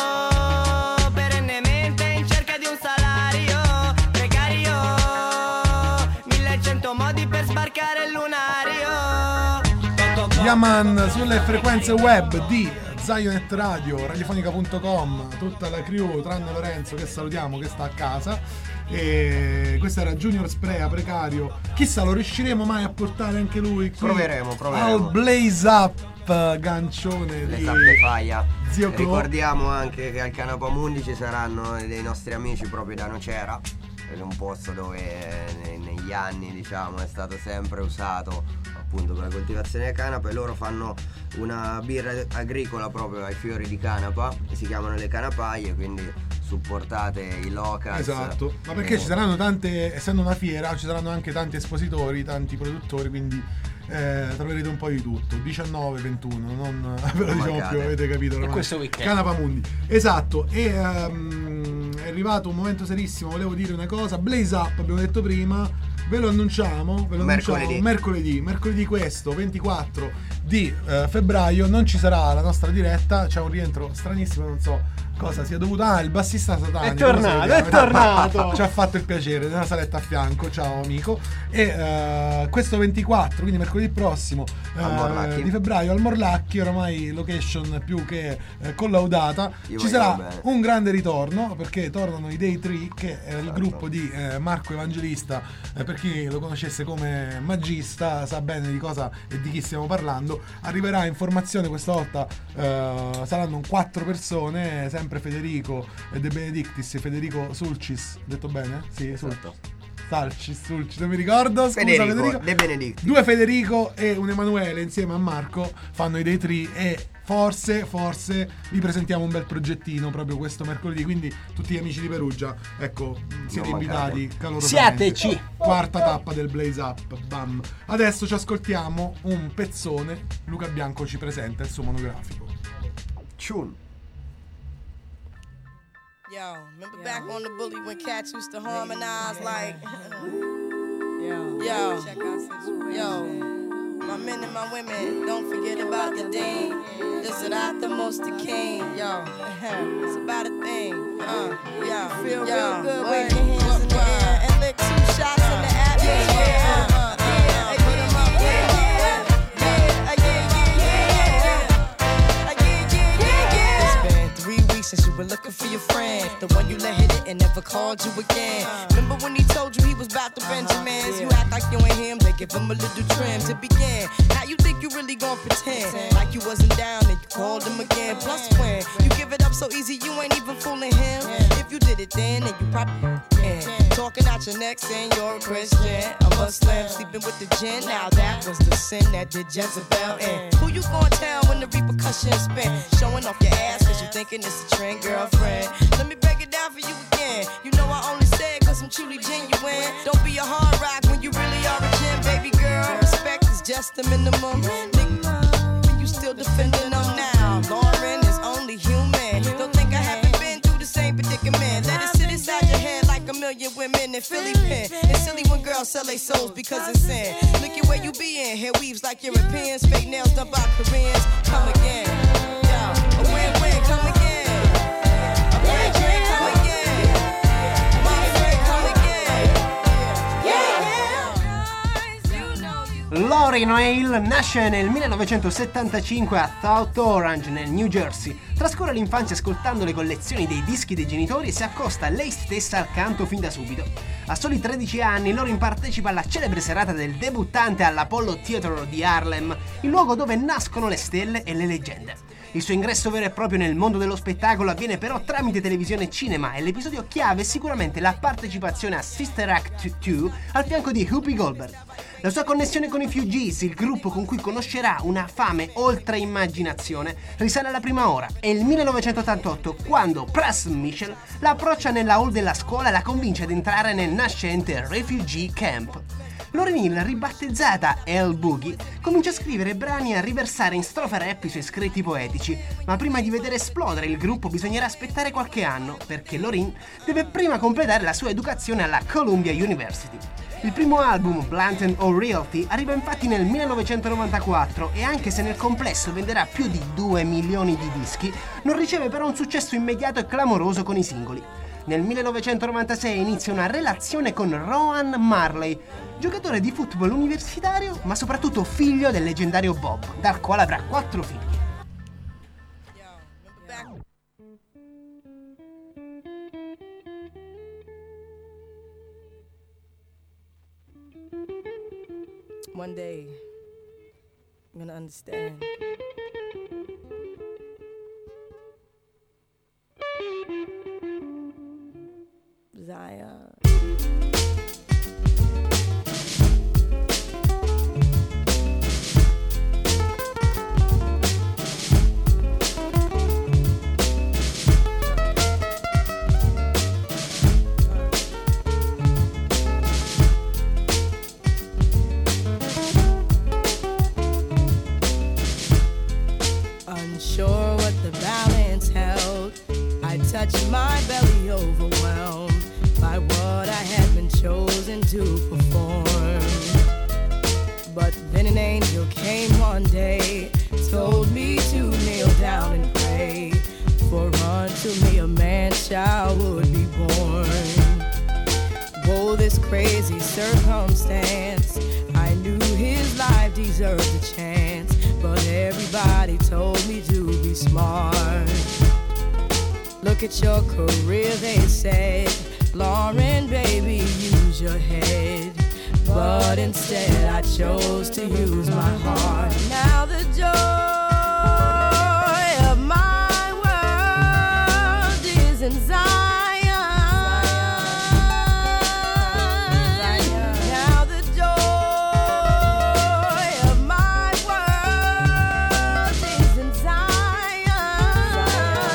perennemente in cerca di un salario. Precario, millecento modi per sbarcare il lunario. Yaman sulle frequenze web di Zionet Radio, radiofonica punto com, tutta la crew tranne Lorenzo che salutiamo che sta a casa. E questo era Junior Sprea, precario. Chissà, lo riusciremo mai a portare anche lui qui? Proveremo, proveremo. Al Blaze Up, gancione Le di Sappe Faia. Zio Clo. Ricordiamo anche che al Canapa Mundi ci saranno dei nostri amici proprio da Nocera, è un posto dove ne- negli anni diciamo è stato sempre usato appunto per la coltivazione del canapa, e loro fanno una birra agricola proprio ai fiori di canapa e si chiamano le Canapaie, quindi supportate i locals. Esatto, ma perché Eh, ci saranno tante, essendo una fiera, ci saranno anche tanti espositori, tanti produttori, quindi eh, troverete un po' di tutto. diciannove ventuno, non ve lo diciamo mancate. più, avete capito E ormai. questo weekend. Canapa Mundi. Esatto, e ehm, è arrivato un momento serissimo, volevo dire una cosa. Blaze Up, abbiamo detto prima, ve lo annunciamo, ve lo Mercoledì. annunciamo mercoledì, mercoledì questo, ventiquattro di eh, febbraio, non ci sarà la nostra diretta, c'è un rientro stranissimo, non so cosa sia dovuto. Ah, il bassista satanico. È tornato, lo salutiamo. è tornato. Ci ha fatto il piacere, nella saletta a fianco, ciao amico. E eh, questo ventiquattro, quindi mercoledì prossimo eh, Al Morlacchi. di febbraio al Morlacchi, oramai location più che eh, collaudata. Io Ci voglio sarà bene. un grande ritorno perché tornano i Day tre, che è il Esatto. gruppo di eh, Marco Evangelista. Eh, per chi lo conoscesse come Magista sa bene di cosa e di chi stiamo parlando. Arriverà informazione questa volta, eh, saranno quattro persone, sempre Federico De Benedictis e Federico Sulcis, detto bene? Sì, Sul- Esatto. Salcis, Sulcis, non mi ricordo, scusa Federico, Federico. De Benedictis. Due Federico e un Emanuele insieme a Marco fanno i Day tre e forse, forse vi presentiamo un bel progettino proprio questo mercoledì, quindi tutti gli amici di Perugia, ecco, siete Non mancate. invitati calorosamente. Siateci. Quarta tappa del Blaze Up, bam. Adesso ci ascoltiamo un pezzone, Luca Bianco ci presenta il suo monografico. Chun. Yo, remember back on the bully when cats used to harmonize like Yo, yo, yo, my men and my women, don't forget about the dean. This is not the most the king, yo. It's about a thing, uh, yo, feel real good, wave your hands in the air and lick two shots in the atmosphere. Uh, uh, yeah, put 'em up, yeah, yeah, yeah, yeah, yeah, yeah, yeah. called you again. Remember when he told you he was about to Benjamins? You act like you ain't him, they give him a little trim to begin. How you think you really gon' pretend like you wasn't down and you called him again? Plus when you give it up so easy, you ain't even fooling him. If you did it then, then you probably can. Talking out your neck saying you're a Christian, a Muslim, sleeping with the gin. Now that was the sin that did Jezebel in. Who you gon' tell when the repercussions spin? Showing off your ass cause you thinking it's a trend, girlfriend. Let me break it down for you again. You know I only say it cause I'm truly genuine. Don't be a hard rock when you really are a gem, baby girl. Respect is just the minimum. Nigga, you still defending them now. Lauren is only human. Don't think I haven't been through the same predicament. Let it sit inside your head like a million women in Philly pen. It's silly when girls sell their souls because it's sin. Look at where you be in. Hair weaves like Europeans. Fake nails done by Koreans. Come again. Yo, a win-win. Come again. A win-win. Come again. My friend, come again. Yeah. Lauryn Hill nasce nel millenovecentosettantacinque a South Orange, nel New Jersey. Trascorre l'infanzia ascoltando le collezioni dei dischi dei genitori e si accosta lei stessa al canto fin da subito. A soli tredici anni Lauryn partecipa alla celebre serata del debuttante all'Apollo Theatre di Harlem, il luogo dove nascono le stelle e le leggende. Il suo ingresso vero e proprio nel mondo dello spettacolo avviene però tramite televisione e cinema, e l'episodio chiave è sicuramente la partecipazione a Sister Act due al fianco di Whoopi Goldberg. La sua connessione con i Fugees, il gruppo con cui conoscerà una fame oltre immaginazione, risale alla prima ora. È il millenovecentottantotto quando Preston Mitchell la approccia nella hall della scuola e la convince ad entrare nel nascente Refugee Camp. Lauryn Hill, ribattezzata El Boogie, comincia a scrivere brani e a riversare in strofe rap i suoi scritti poetici, ma prima di vedere esplodere il gruppo bisognerà aspettare qualche anno, perché Lauryn deve prima completare la sua educazione alla Columbia University. Il primo album, Blunt and O'Reilly, arriva infatti nel millenovecentonovantaquattro e anche se nel complesso venderà più di due milioni di dischi, non riceve però un successo immediato e clamoroso con i singoli. Nel millenovecentonovantasei inizia una relazione con Rowan Marley, giocatore di football universitario ma soprattutto figlio del leggendario Bob, dal quale avrà quattro figli. One day, I'm gonna understand. Zion. Unsure what the balance held, I touched my belly, overwhelmed by what I had been chosen to perform. But then an angel came one day, told me to kneel down and pray, for unto me a man-child would be born. Whoa, this crazy circumstance, I knew his life deserved a chance, but everybody told me to be smart. Look at your career, they said, Lauryn, baby, use your head. But instead I chose to use my heart. Now the joy of my world is in Zion. Now the joy of my world is in Zion.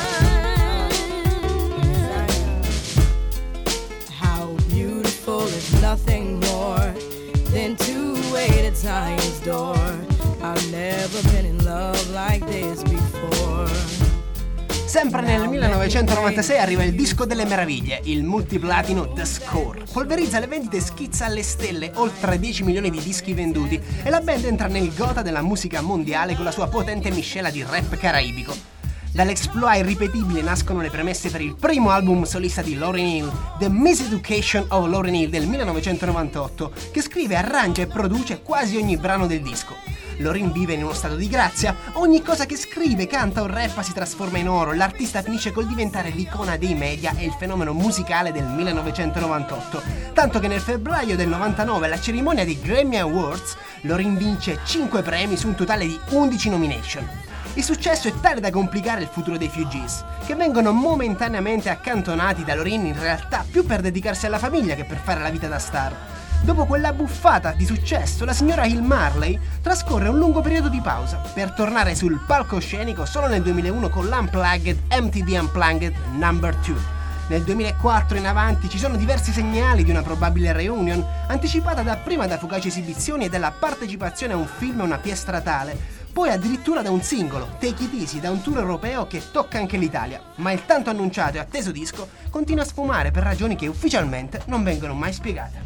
How beautiful is nothing more than to wait at Zion's door. I've never been in love like this before. Sempre nel millenovecentonovantasei arriva il disco delle meraviglie, il multiplatino The Score. Polverizza le vendite e schizza alle stelle, oltre dieci milioni di dischi venduti, e la band entra nel gotha della musica mondiale con la sua potente miscela di rap caraibico. Dall'exploit irripetibile nascono le premesse per il primo album solista di Lauryn Hill, The Miseducation of Lauryn Hill del millenovecentonovantotto, che scrive, arrangia e produce quasi ogni brano del disco. Lorin vive in uno stato di grazia. Ogni cosa che scrive, canta o rappa si trasforma in oro. L'artista finisce col diventare l'icona dei media e il fenomeno musicale del millenovecentonovantotto. Tanto che nel febbraio del novantanove, alla cerimonia dei Grammy Awards, Lorin vince cinque premi su un totale di undici nomination. Il successo è tale da complicare il futuro dei Fugees, che vengono momentaneamente accantonati da Lorin in realtà più per dedicarsi alla famiglia che per fare la vita da star. Dopo quella buffata di successo, la signora Hill Marley trascorre un lungo periodo di pausa per tornare sul palcoscenico solo nel duemilauno con l'Unplugged M T V Unplugged number due. Nel duemilaquattro in avanti ci sono diversi segnali di una probabile reunion, anticipata dapprima da fugaci esibizioni e dalla partecipazione a un film e una pièce stradale, poi addirittura da un singolo, Take It Easy, da un tour europeo che tocca anche l'Italia. Ma il tanto annunciato e atteso disco continua a sfumare per ragioni che ufficialmente non vengono mai spiegate.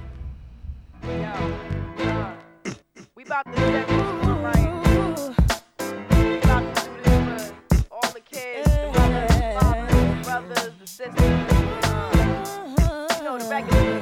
We about to set this one right. We about to do this for all the kids, the mothers, the fathers, the brothers, the sisters. Uh, you know the record.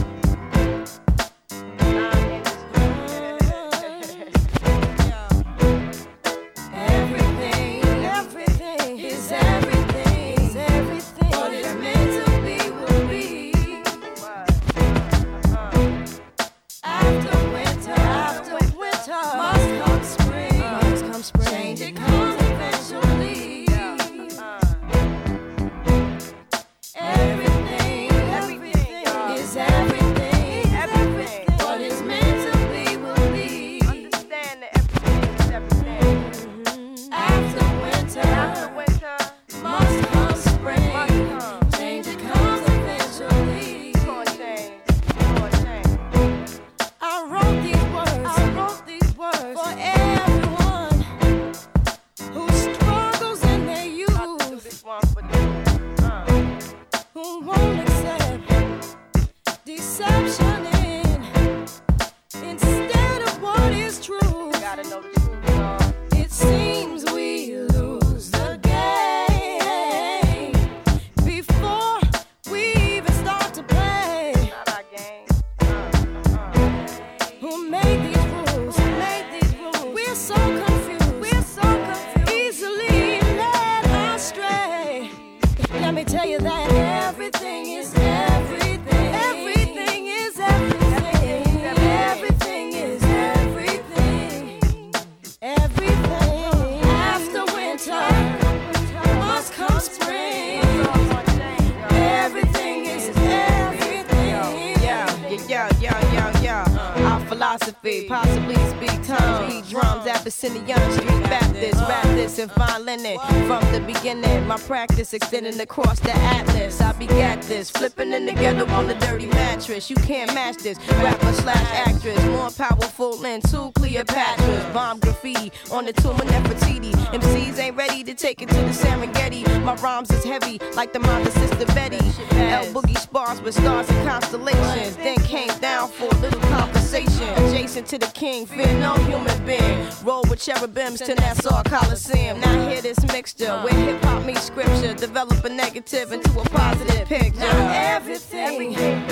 Possibly speak tongues, beat drums, Abyssinian, Street Baptist, rap this and fine linen. From the beginning, my practice extending across the atlas. I begat this, flipping in together on the dirty mattress. You can't match this, rapper slash actress, more powerful than two Cleopatras. Bomb graffiti on the tomb of Nefertiti. M Cs ain't ready to take it to the Serengeti. My rhymes is heavy like the mother sister Betty. L Boogie spars with stars and constellations. Then came down for a little conversation. Adjacent to the king, fear no human being. Roll with cherubims to Nassau Coliseum. Now hear this mixture where hip hop meets scripture. Develop a negative into a positive picture. Now everything, everything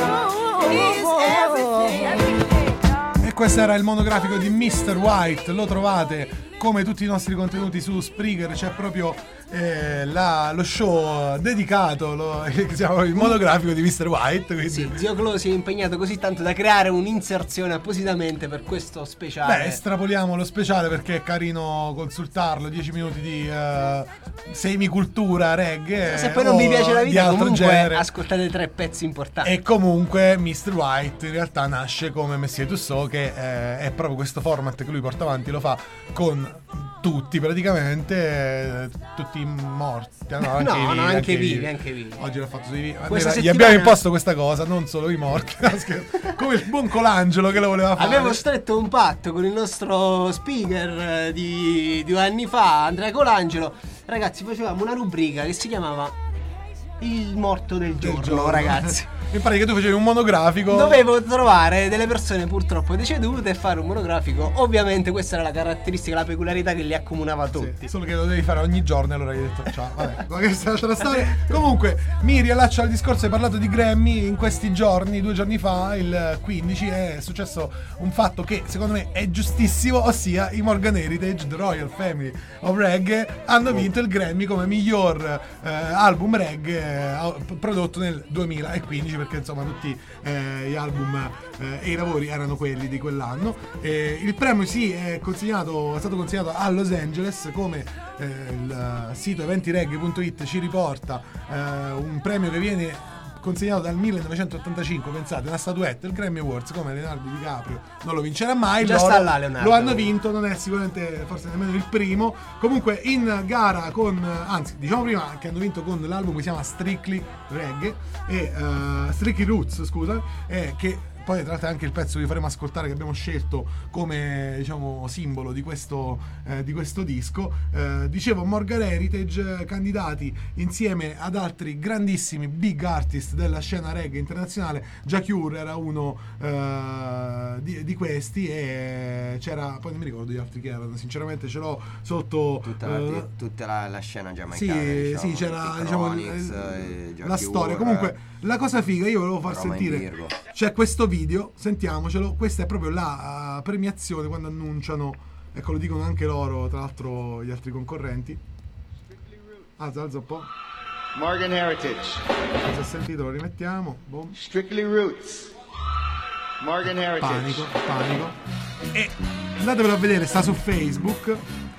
is everything. E questo era il monografico di mister White. Lo trovate come tutti i nostri contenuti su Spreaker. C'è proprio eh, la, lo show dedicato, lo, che si chiama il monografico di mister White. Quindi. Sì, Zio Clo si è impegnato così tanto da creare un'inserzione appositamente per questo speciale. Beh, estrapoliamo lo speciale perché è carino consultarlo. dieci minuti di uh, semicultura reggae. Se poi non vi piace la vita, comunque genere. Ascoltate tre pezzi importanti. E comunque mister White in realtà nasce come Messier Tussauds, che eh, è proprio questo format che lui porta avanti. Lo fa con tutti praticamente, eh, tutti morti. No, anche, no, vivi, no, anche, anche vivi, vivi, anche vivi. Oggi l'ho fatto sui vivi. Questa Gli settimana... abbiamo imposto questa cosa, non solo i morti. Come il buon Colangelo che lo voleva fare. Avevo stretto un patto con il nostro speaker di due anni fa, Andrea Colangelo. Ragazzi, facevamo una rubrica che si chiamava Il morto del giorno, del giorno. ragazzi. In pratica tu facevi un monografico. Dovevo trovare delle persone purtroppo decedute e fare un monografico. Ovviamente questa era la caratteristica, la peculiarità che li accomunava tutti. Sì, solo che lo devi fare ogni giorno, allora hai detto ciao. Vabbè, ma questa è un'altra storia. Comunque, mi riallaccio al discorso, hai parlato di Grammy. In questi giorni, due giorni fa, il quindici, è successo un fatto che secondo me è giustissimo, ossia i Morgan Heritage, The Royal Family of Reggae, hanno vinto il Grammy come miglior eh, album reggae eh, prodotto nel duemilaquindici, perché insomma tutti eh, gli album eh, e i lavori erano quelli di quell'anno. Eh, il premio sì è consegnato, è stato consegnato a Los Angeles, come eh, il sito eventi reggae punto it ci riporta, eh, un premio che viene consegnato dal millenovecentottantacinque, pensate, una statuetta, il Grammy Awards, come Leonardo DiCaprio non lo vincerà mai. Già loro sta là Leonardo. Lo hanno vinto, non è sicuramente forse nemmeno il primo. Comunque in gara con, anzi diciamo prima che hanno vinto con l'album che si chiama Strictly Reggae e uh, Strictly Roots, scusa, eh, che poi tra l'altro è anche il pezzo che vi faremo ascoltare, che abbiamo scelto come, diciamo, simbolo di questo, eh, di questo disco. Eh, dicevo, Morgan Heritage, eh, candidati insieme ad altri grandissimi big artist della scena reggae internazionale. Jah Cure era uno eh, di, di questi, e c'era, poi non mi ricordo gli altri che erano, sinceramente ce l'ho sotto tutta la, eh, tutta la, la scena giamaicana. sì, diciamo, sì, c'era, diciamo, Chronix, eh, eh, la storia. Comunque la cosa figa, io volevo far Roma in sentire, Virgo. c'è questo video, sentiamocelo. Questa è proprio la uh, premiazione quando annunciano, ecco, lo dicono anche loro, tra l'altro gli altri concorrenti. Alza, alza un po'. Morgan Heritage. Non si è sentito, lo rimettiamo. Boom. Strictly Roots. Morgan Heritage. Panico, panico. E andatevelo a vedere, sta su Facebook.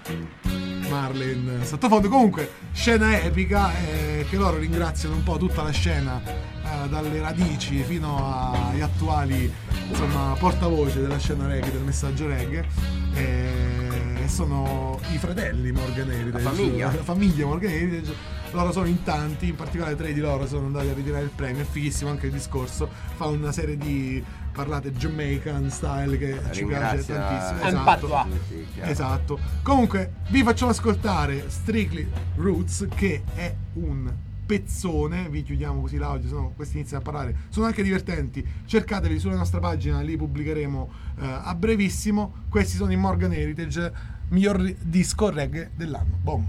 Marlin sottofondo. Comunque scena epica, eh, che loro ringraziano un po' tutta la scena, eh, dalle radici fino agli attuali, insomma, portavoce della scena reggae, del messaggio reggae, e sono i fratelli Morgan Heritage, la famiglia. la famiglia Morgan Heritage. Loro sono in tanti, in particolare tre di loro sono andati a ritirare il premio. È fighissimo anche il discorso, fa una serie di parlate Jamaican style che ci piace tantissimo. Esatto. Sì, Esatto. Comunque vi facciamo ascoltare Strictly Roots, che è un pezzone. Vi chiudiamo così l'audio, se no questi iniziano a parlare. Sono anche divertenti. Cercatevi sulla nostra pagina, li pubblicheremo eh, a brevissimo. Questi sono i Morgan Heritage, miglior disco reggae dell'anno. Boom.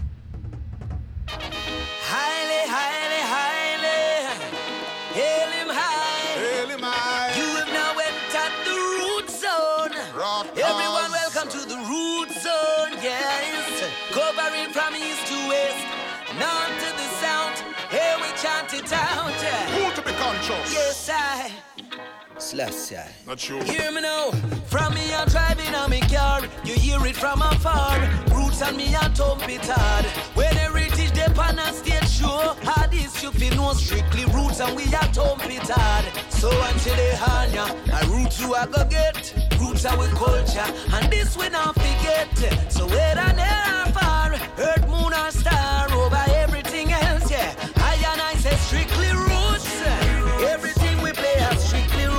Highly, highly, highly, hail him high. Hail him high. You have now entered the root zone. Rock Everyone, us. welcome to the root zone. Yes, covering from east to west, north to the south. Here we chant it out. Who to be conscious? Yes, I. Slash, Not you. hear me now. From me I'm driving on me car. You hear it from afar. Roots and me I thump it hard. When heritage they pan a stage show, how this you feel no strictly roots and we a thump it hard. So until they hanya, a roots you a go get. Roots are with culture and this we not forget. So whether near or far, earth, moon or star, over everything else, yeah. I and I say strictly roots. Everything we play are strictly roots.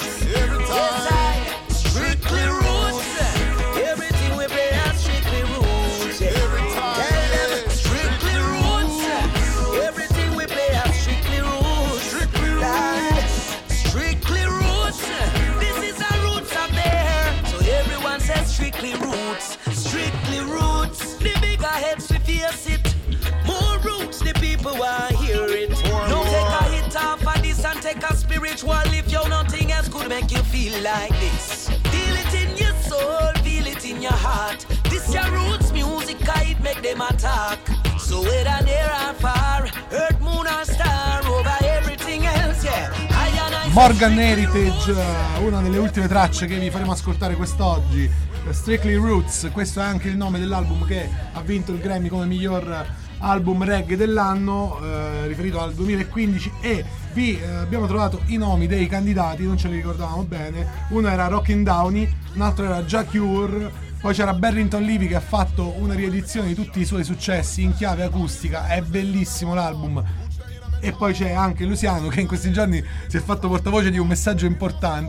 Yes, I strictly roots. Everything we play are strictly roots. Tell them strictly roots. Everything we play are strictly roots. Like, strictly roots. This is our roots up there. So everyone says strictly roots. Strictly roots. The bigger heads we face it. More roots, the people want hear it. No take a hit off of this and take a spiritual. If you nothing else could make you feel like this. Feel it in your soul, feel it in your heart. This your roots music, it make them attack. So whether near or far, earth, moon or star, over everything else, yeah. I and I Morgan Heritage, una delle ultime tracce che vi faremo ascoltare quest'oggi, Strictly Roots. Questo è anche il nome dell'album che ha vinto il Grammy come miglior album reggae dell'anno, eh, riferito al duemilaquindici. E vi eh, abbiamo trovato i nomi dei candidati, non ce li ricordavamo bene. Uno era Rockin' Downey, un altro era Jah Cure, poi c'era Barrington Levy che ha fatto una riedizione di tutti i suoi successi in chiave acustica. È bellissimo l'album. E poi c'è anche Luciano, che in questi giorni si è fatto portavoce di un messaggio importante,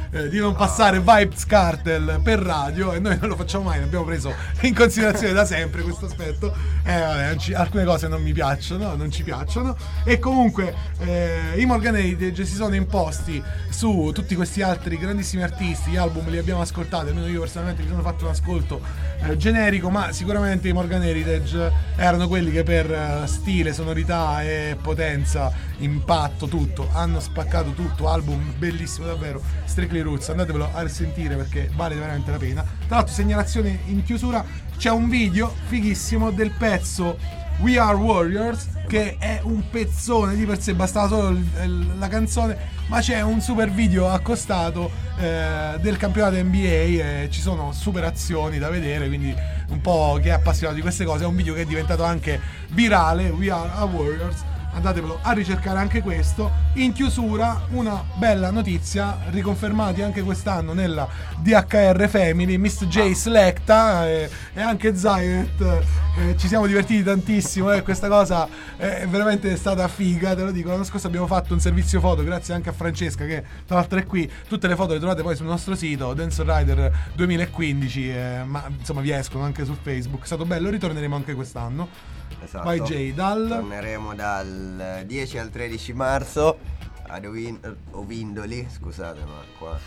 eh, di non passare Vibes Cartel per radio, e noi non lo facciamo mai, ne abbiamo preso in considerazione da sempre questo aspetto. Eh, vabbè, non ci- alcune cose non mi piacciono, non ci piacciono. E comunque eh, i Morgan Heritage si sono imposti su tutti questi altri grandissimi artisti, gli album li abbiamo ascoltati, almeno io personalmente mi sono fatto un ascolto eh, generico, ma sicuramente i Morgan Heritage erano quelli che per eh, stile, sonorità e potenza, impatto, tutto, hanno spaccato tutto, album bellissimo davvero, Strictly Roots, andatevelo a sentire perché vale veramente la pena. Tra l'altro, segnalazione in chiusura, c'è un video fighissimo del pezzo We Are Warriors, che è un pezzone di per sé, bastava solo il- il- la canzone, ma c'è un super video accostato eh, del campionato N B A e ci sono super azioni da vedere, quindi un po' chi è appassionato di queste cose, è un video che è diventato anche virale, We Are a Warriors, andatevelo a ricercare anche questo. In chiusura una bella notizia, riconfermati anche quest'anno nella D H R Family, Miss J Selecta e, e anche Zionet, eh, ci siamo divertiti tantissimo e eh, questa cosa è veramente stata figa, te lo dico. L'anno scorso abbiamo fatto un servizio foto grazie anche a Francesca, che tra l'altro è qui, tutte le foto le trovate poi sul nostro sito Dance Rider duemilaquindici, eh, ma insomma vi escono anche su Facebook, è stato bello, ritorneremo anche quest'anno. Esatto. Vai Jay, dal... Torneremo dal dieci al tredici marzo ad Ovin- Ovindoli, scusate ma qua.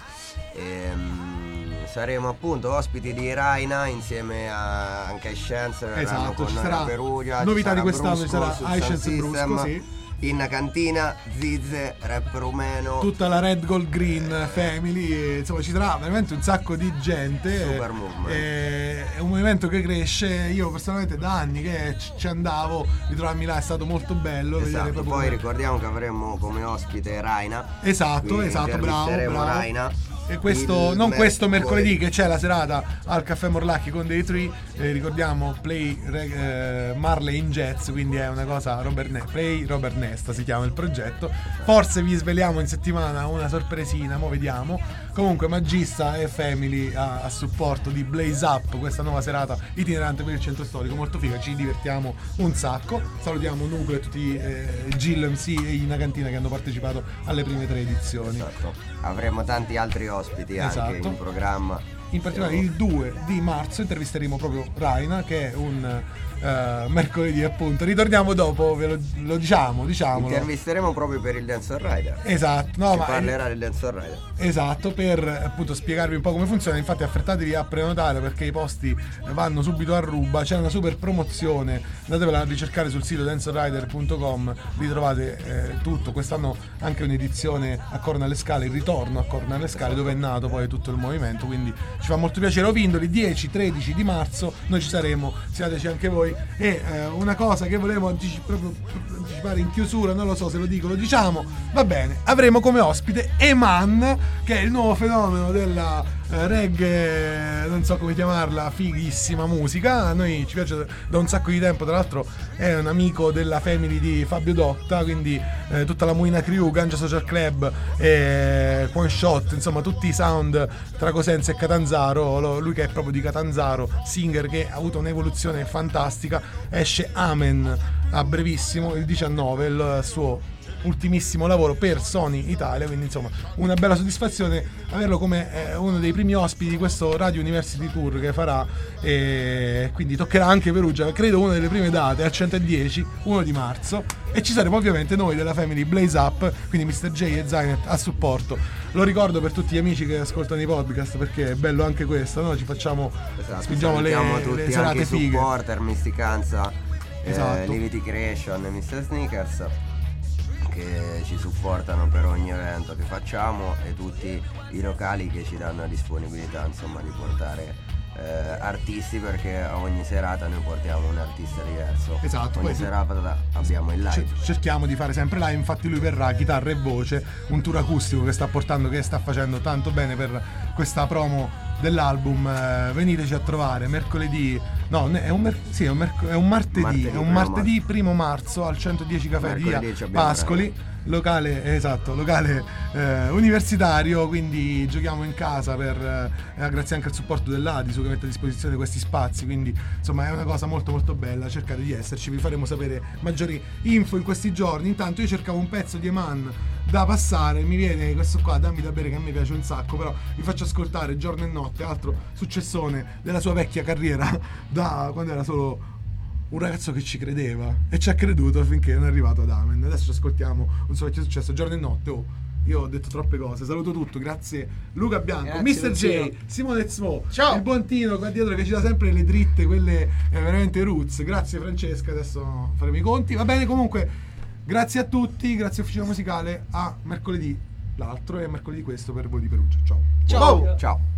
Ehm, saremo appunto ospiti di Raina insieme a anche a Scienze, verranno Esatto, con ci noi sarà a Perugia, ci novità di sarà quest'anno, ci Brusco sarà sul iScience Sound Brusco, System, sì. in cantina, Zizze, rap rumeno, Tutta la Red Gold Green Family, e, insomma ci sarà veramente un sacco di gente. Super movement. e- È un movimento che cresce. Io personalmente da anni che ci ci andavo, ritrovarmi là è stato molto bello. vedere Esatto, proprio poi come- ricordiamo che avremo come ospite Raina. Esatto, Quindi esatto, bravo, intervisteremo bravo. Raina. E questo, Il non questo mercoledì. mercoledì che c'è la serata al Caffè Morlacchi con Day tre, eh, ricordiamo Play eh, Marley in Jazz, quindi è una cosa Robert Ne- Play Robert Nesta si chiama il progetto. Forse vi sveliamo in settimana una sorpresina, mo vediamo. Comunque Magista e Family a, a supporto di Blaze Up, questa nuova serata itinerante per il centro storico, molto figa, ci divertiamo un sacco. Salutiamo Nucleo e tutti eh, Gillo M C e Ina Cantina che hanno partecipato alle prime tre edizioni. Esatto. Avremo tanti altri ospiti anche Esatto. in programma. In particolare il due di marzo intervisteremo proprio Raina, che è un eh, mercoledì appunto. Ritorniamo dopo, ve lo, lo diciamo, diciamolo. Intervisteremo proprio per il Dancer Rider. Esatto, no, Ci ma parlerà del Dancer Rider. esatto, per appunto spiegarvi un po' come funziona. Infatti affrettatevi a prenotare perché i posti vanno subito a ruba. C'è una super promozione, andatevela a ricercare sul sito dancer rider punto com, vi trovate eh, tutto. Quest'anno anche un'edizione a Corno alle Scale, il ritorno a Corno alle Scale, dove è nato poi tutto il movimento, quindi ci fa molto piacere. Ovindoli dieci tredici di marzo, noi ci saremo, siateci anche voi. E eh, una cosa che volevo antici- proprio anticipare in chiusura, non lo so se lo dico, lo diciamo, va bene, avremo come ospite Eman, che è il nuovo fenomeno della eh, reggae, non so come chiamarla, fighissima musica. A noi ci piace da un sacco di tempo, tra l'altro è un amico della family di Fabio Dotta, quindi eh, tutta la Muina Crew, Ganja Social Club, e One Shot, insomma tutti i sound tra Cosenza e Catanzaro. Lo- lui che è proprio di Catanzaro, singer che ha avuto un'evoluzione fantastica. Esce Amen a brevissimo, il diciannove, il suo ultimissimo lavoro per Sony Italia, quindi insomma una bella soddisfazione averlo come eh, uno dei primi ospiti di questo Radio University Tour che farà, e quindi toccherà anche Perugia, credo una delle prime date, al centodieci, primo di marzo, e ci saremo ovviamente noi della family Blaze Up, quindi mister J e Zionet a supporto. Lo ricordo per tutti gli amici che ascoltano i podcast, perché è bello anche questo, no? Ci facciamo, Esatto, spingiamo le, salutiamo le tutti, serate anche i fighe. supporter, Misticanza, Esatto. eh, Livity Creation e mister Sneakers, che ci supportano per ogni evento che facciamo, e tutti i locali che ci danno la disponibilità, insomma, di portare eh, artisti, perché a ogni serata noi portiamo un artista diverso. Esatto, ogni poi- serata abbiamo il live. Cer- cerchiamo di fare sempre live, infatti lui verrà, chitarra e voce, un tour acustico che sta portando, che sta facendo tanto bene per questa promo dell'album. Eh, veniteci a trovare mercoledì, no, ne- è un, mer- sì, è un, merc- è un martedì, Martedì, è un primo martedì primo marzo al centodieci Caffè di Mercoledì via ci abbiamo Pascoli. locale, esatto, locale eh, universitario, quindi giochiamo in casa per eh, grazie anche al supporto dell'A D I S U che mette a disposizione questi spazi, quindi insomma è una cosa molto molto bella, cercate di esserci, vi faremo sapere maggiori info in questi giorni. Intanto io cercavo un pezzo di Eman da passare, mi viene questo qua, dammi da bere, che a me piace un sacco, però vi faccio ascoltare Giorno e Notte, altro successone della sua vecchia carriera da quando era solo un ragazzo che ci credeva e ci ha creduto finché non è arrivato ad Amen. Adesso ci ascoltiamo un suo vecchio successo, Giorno e Notte. Oh, io ho detto troppe cose, saluto tutto, grazie Luca Bianco, Grazie, mister J, Lucio. Simone Zmo, Ciao. il buon Tino qua dietro che ci dà sempre le dritte, quelle eh, veramente roots. Grazie Francesca, adesso faremo i conti. Va bene, comunque grazie a tutti, grazie Officina Musicale, a mercoledì l'altro e a mercoledì questo per voi di Perugia. Ciao. Ciao. Ciao.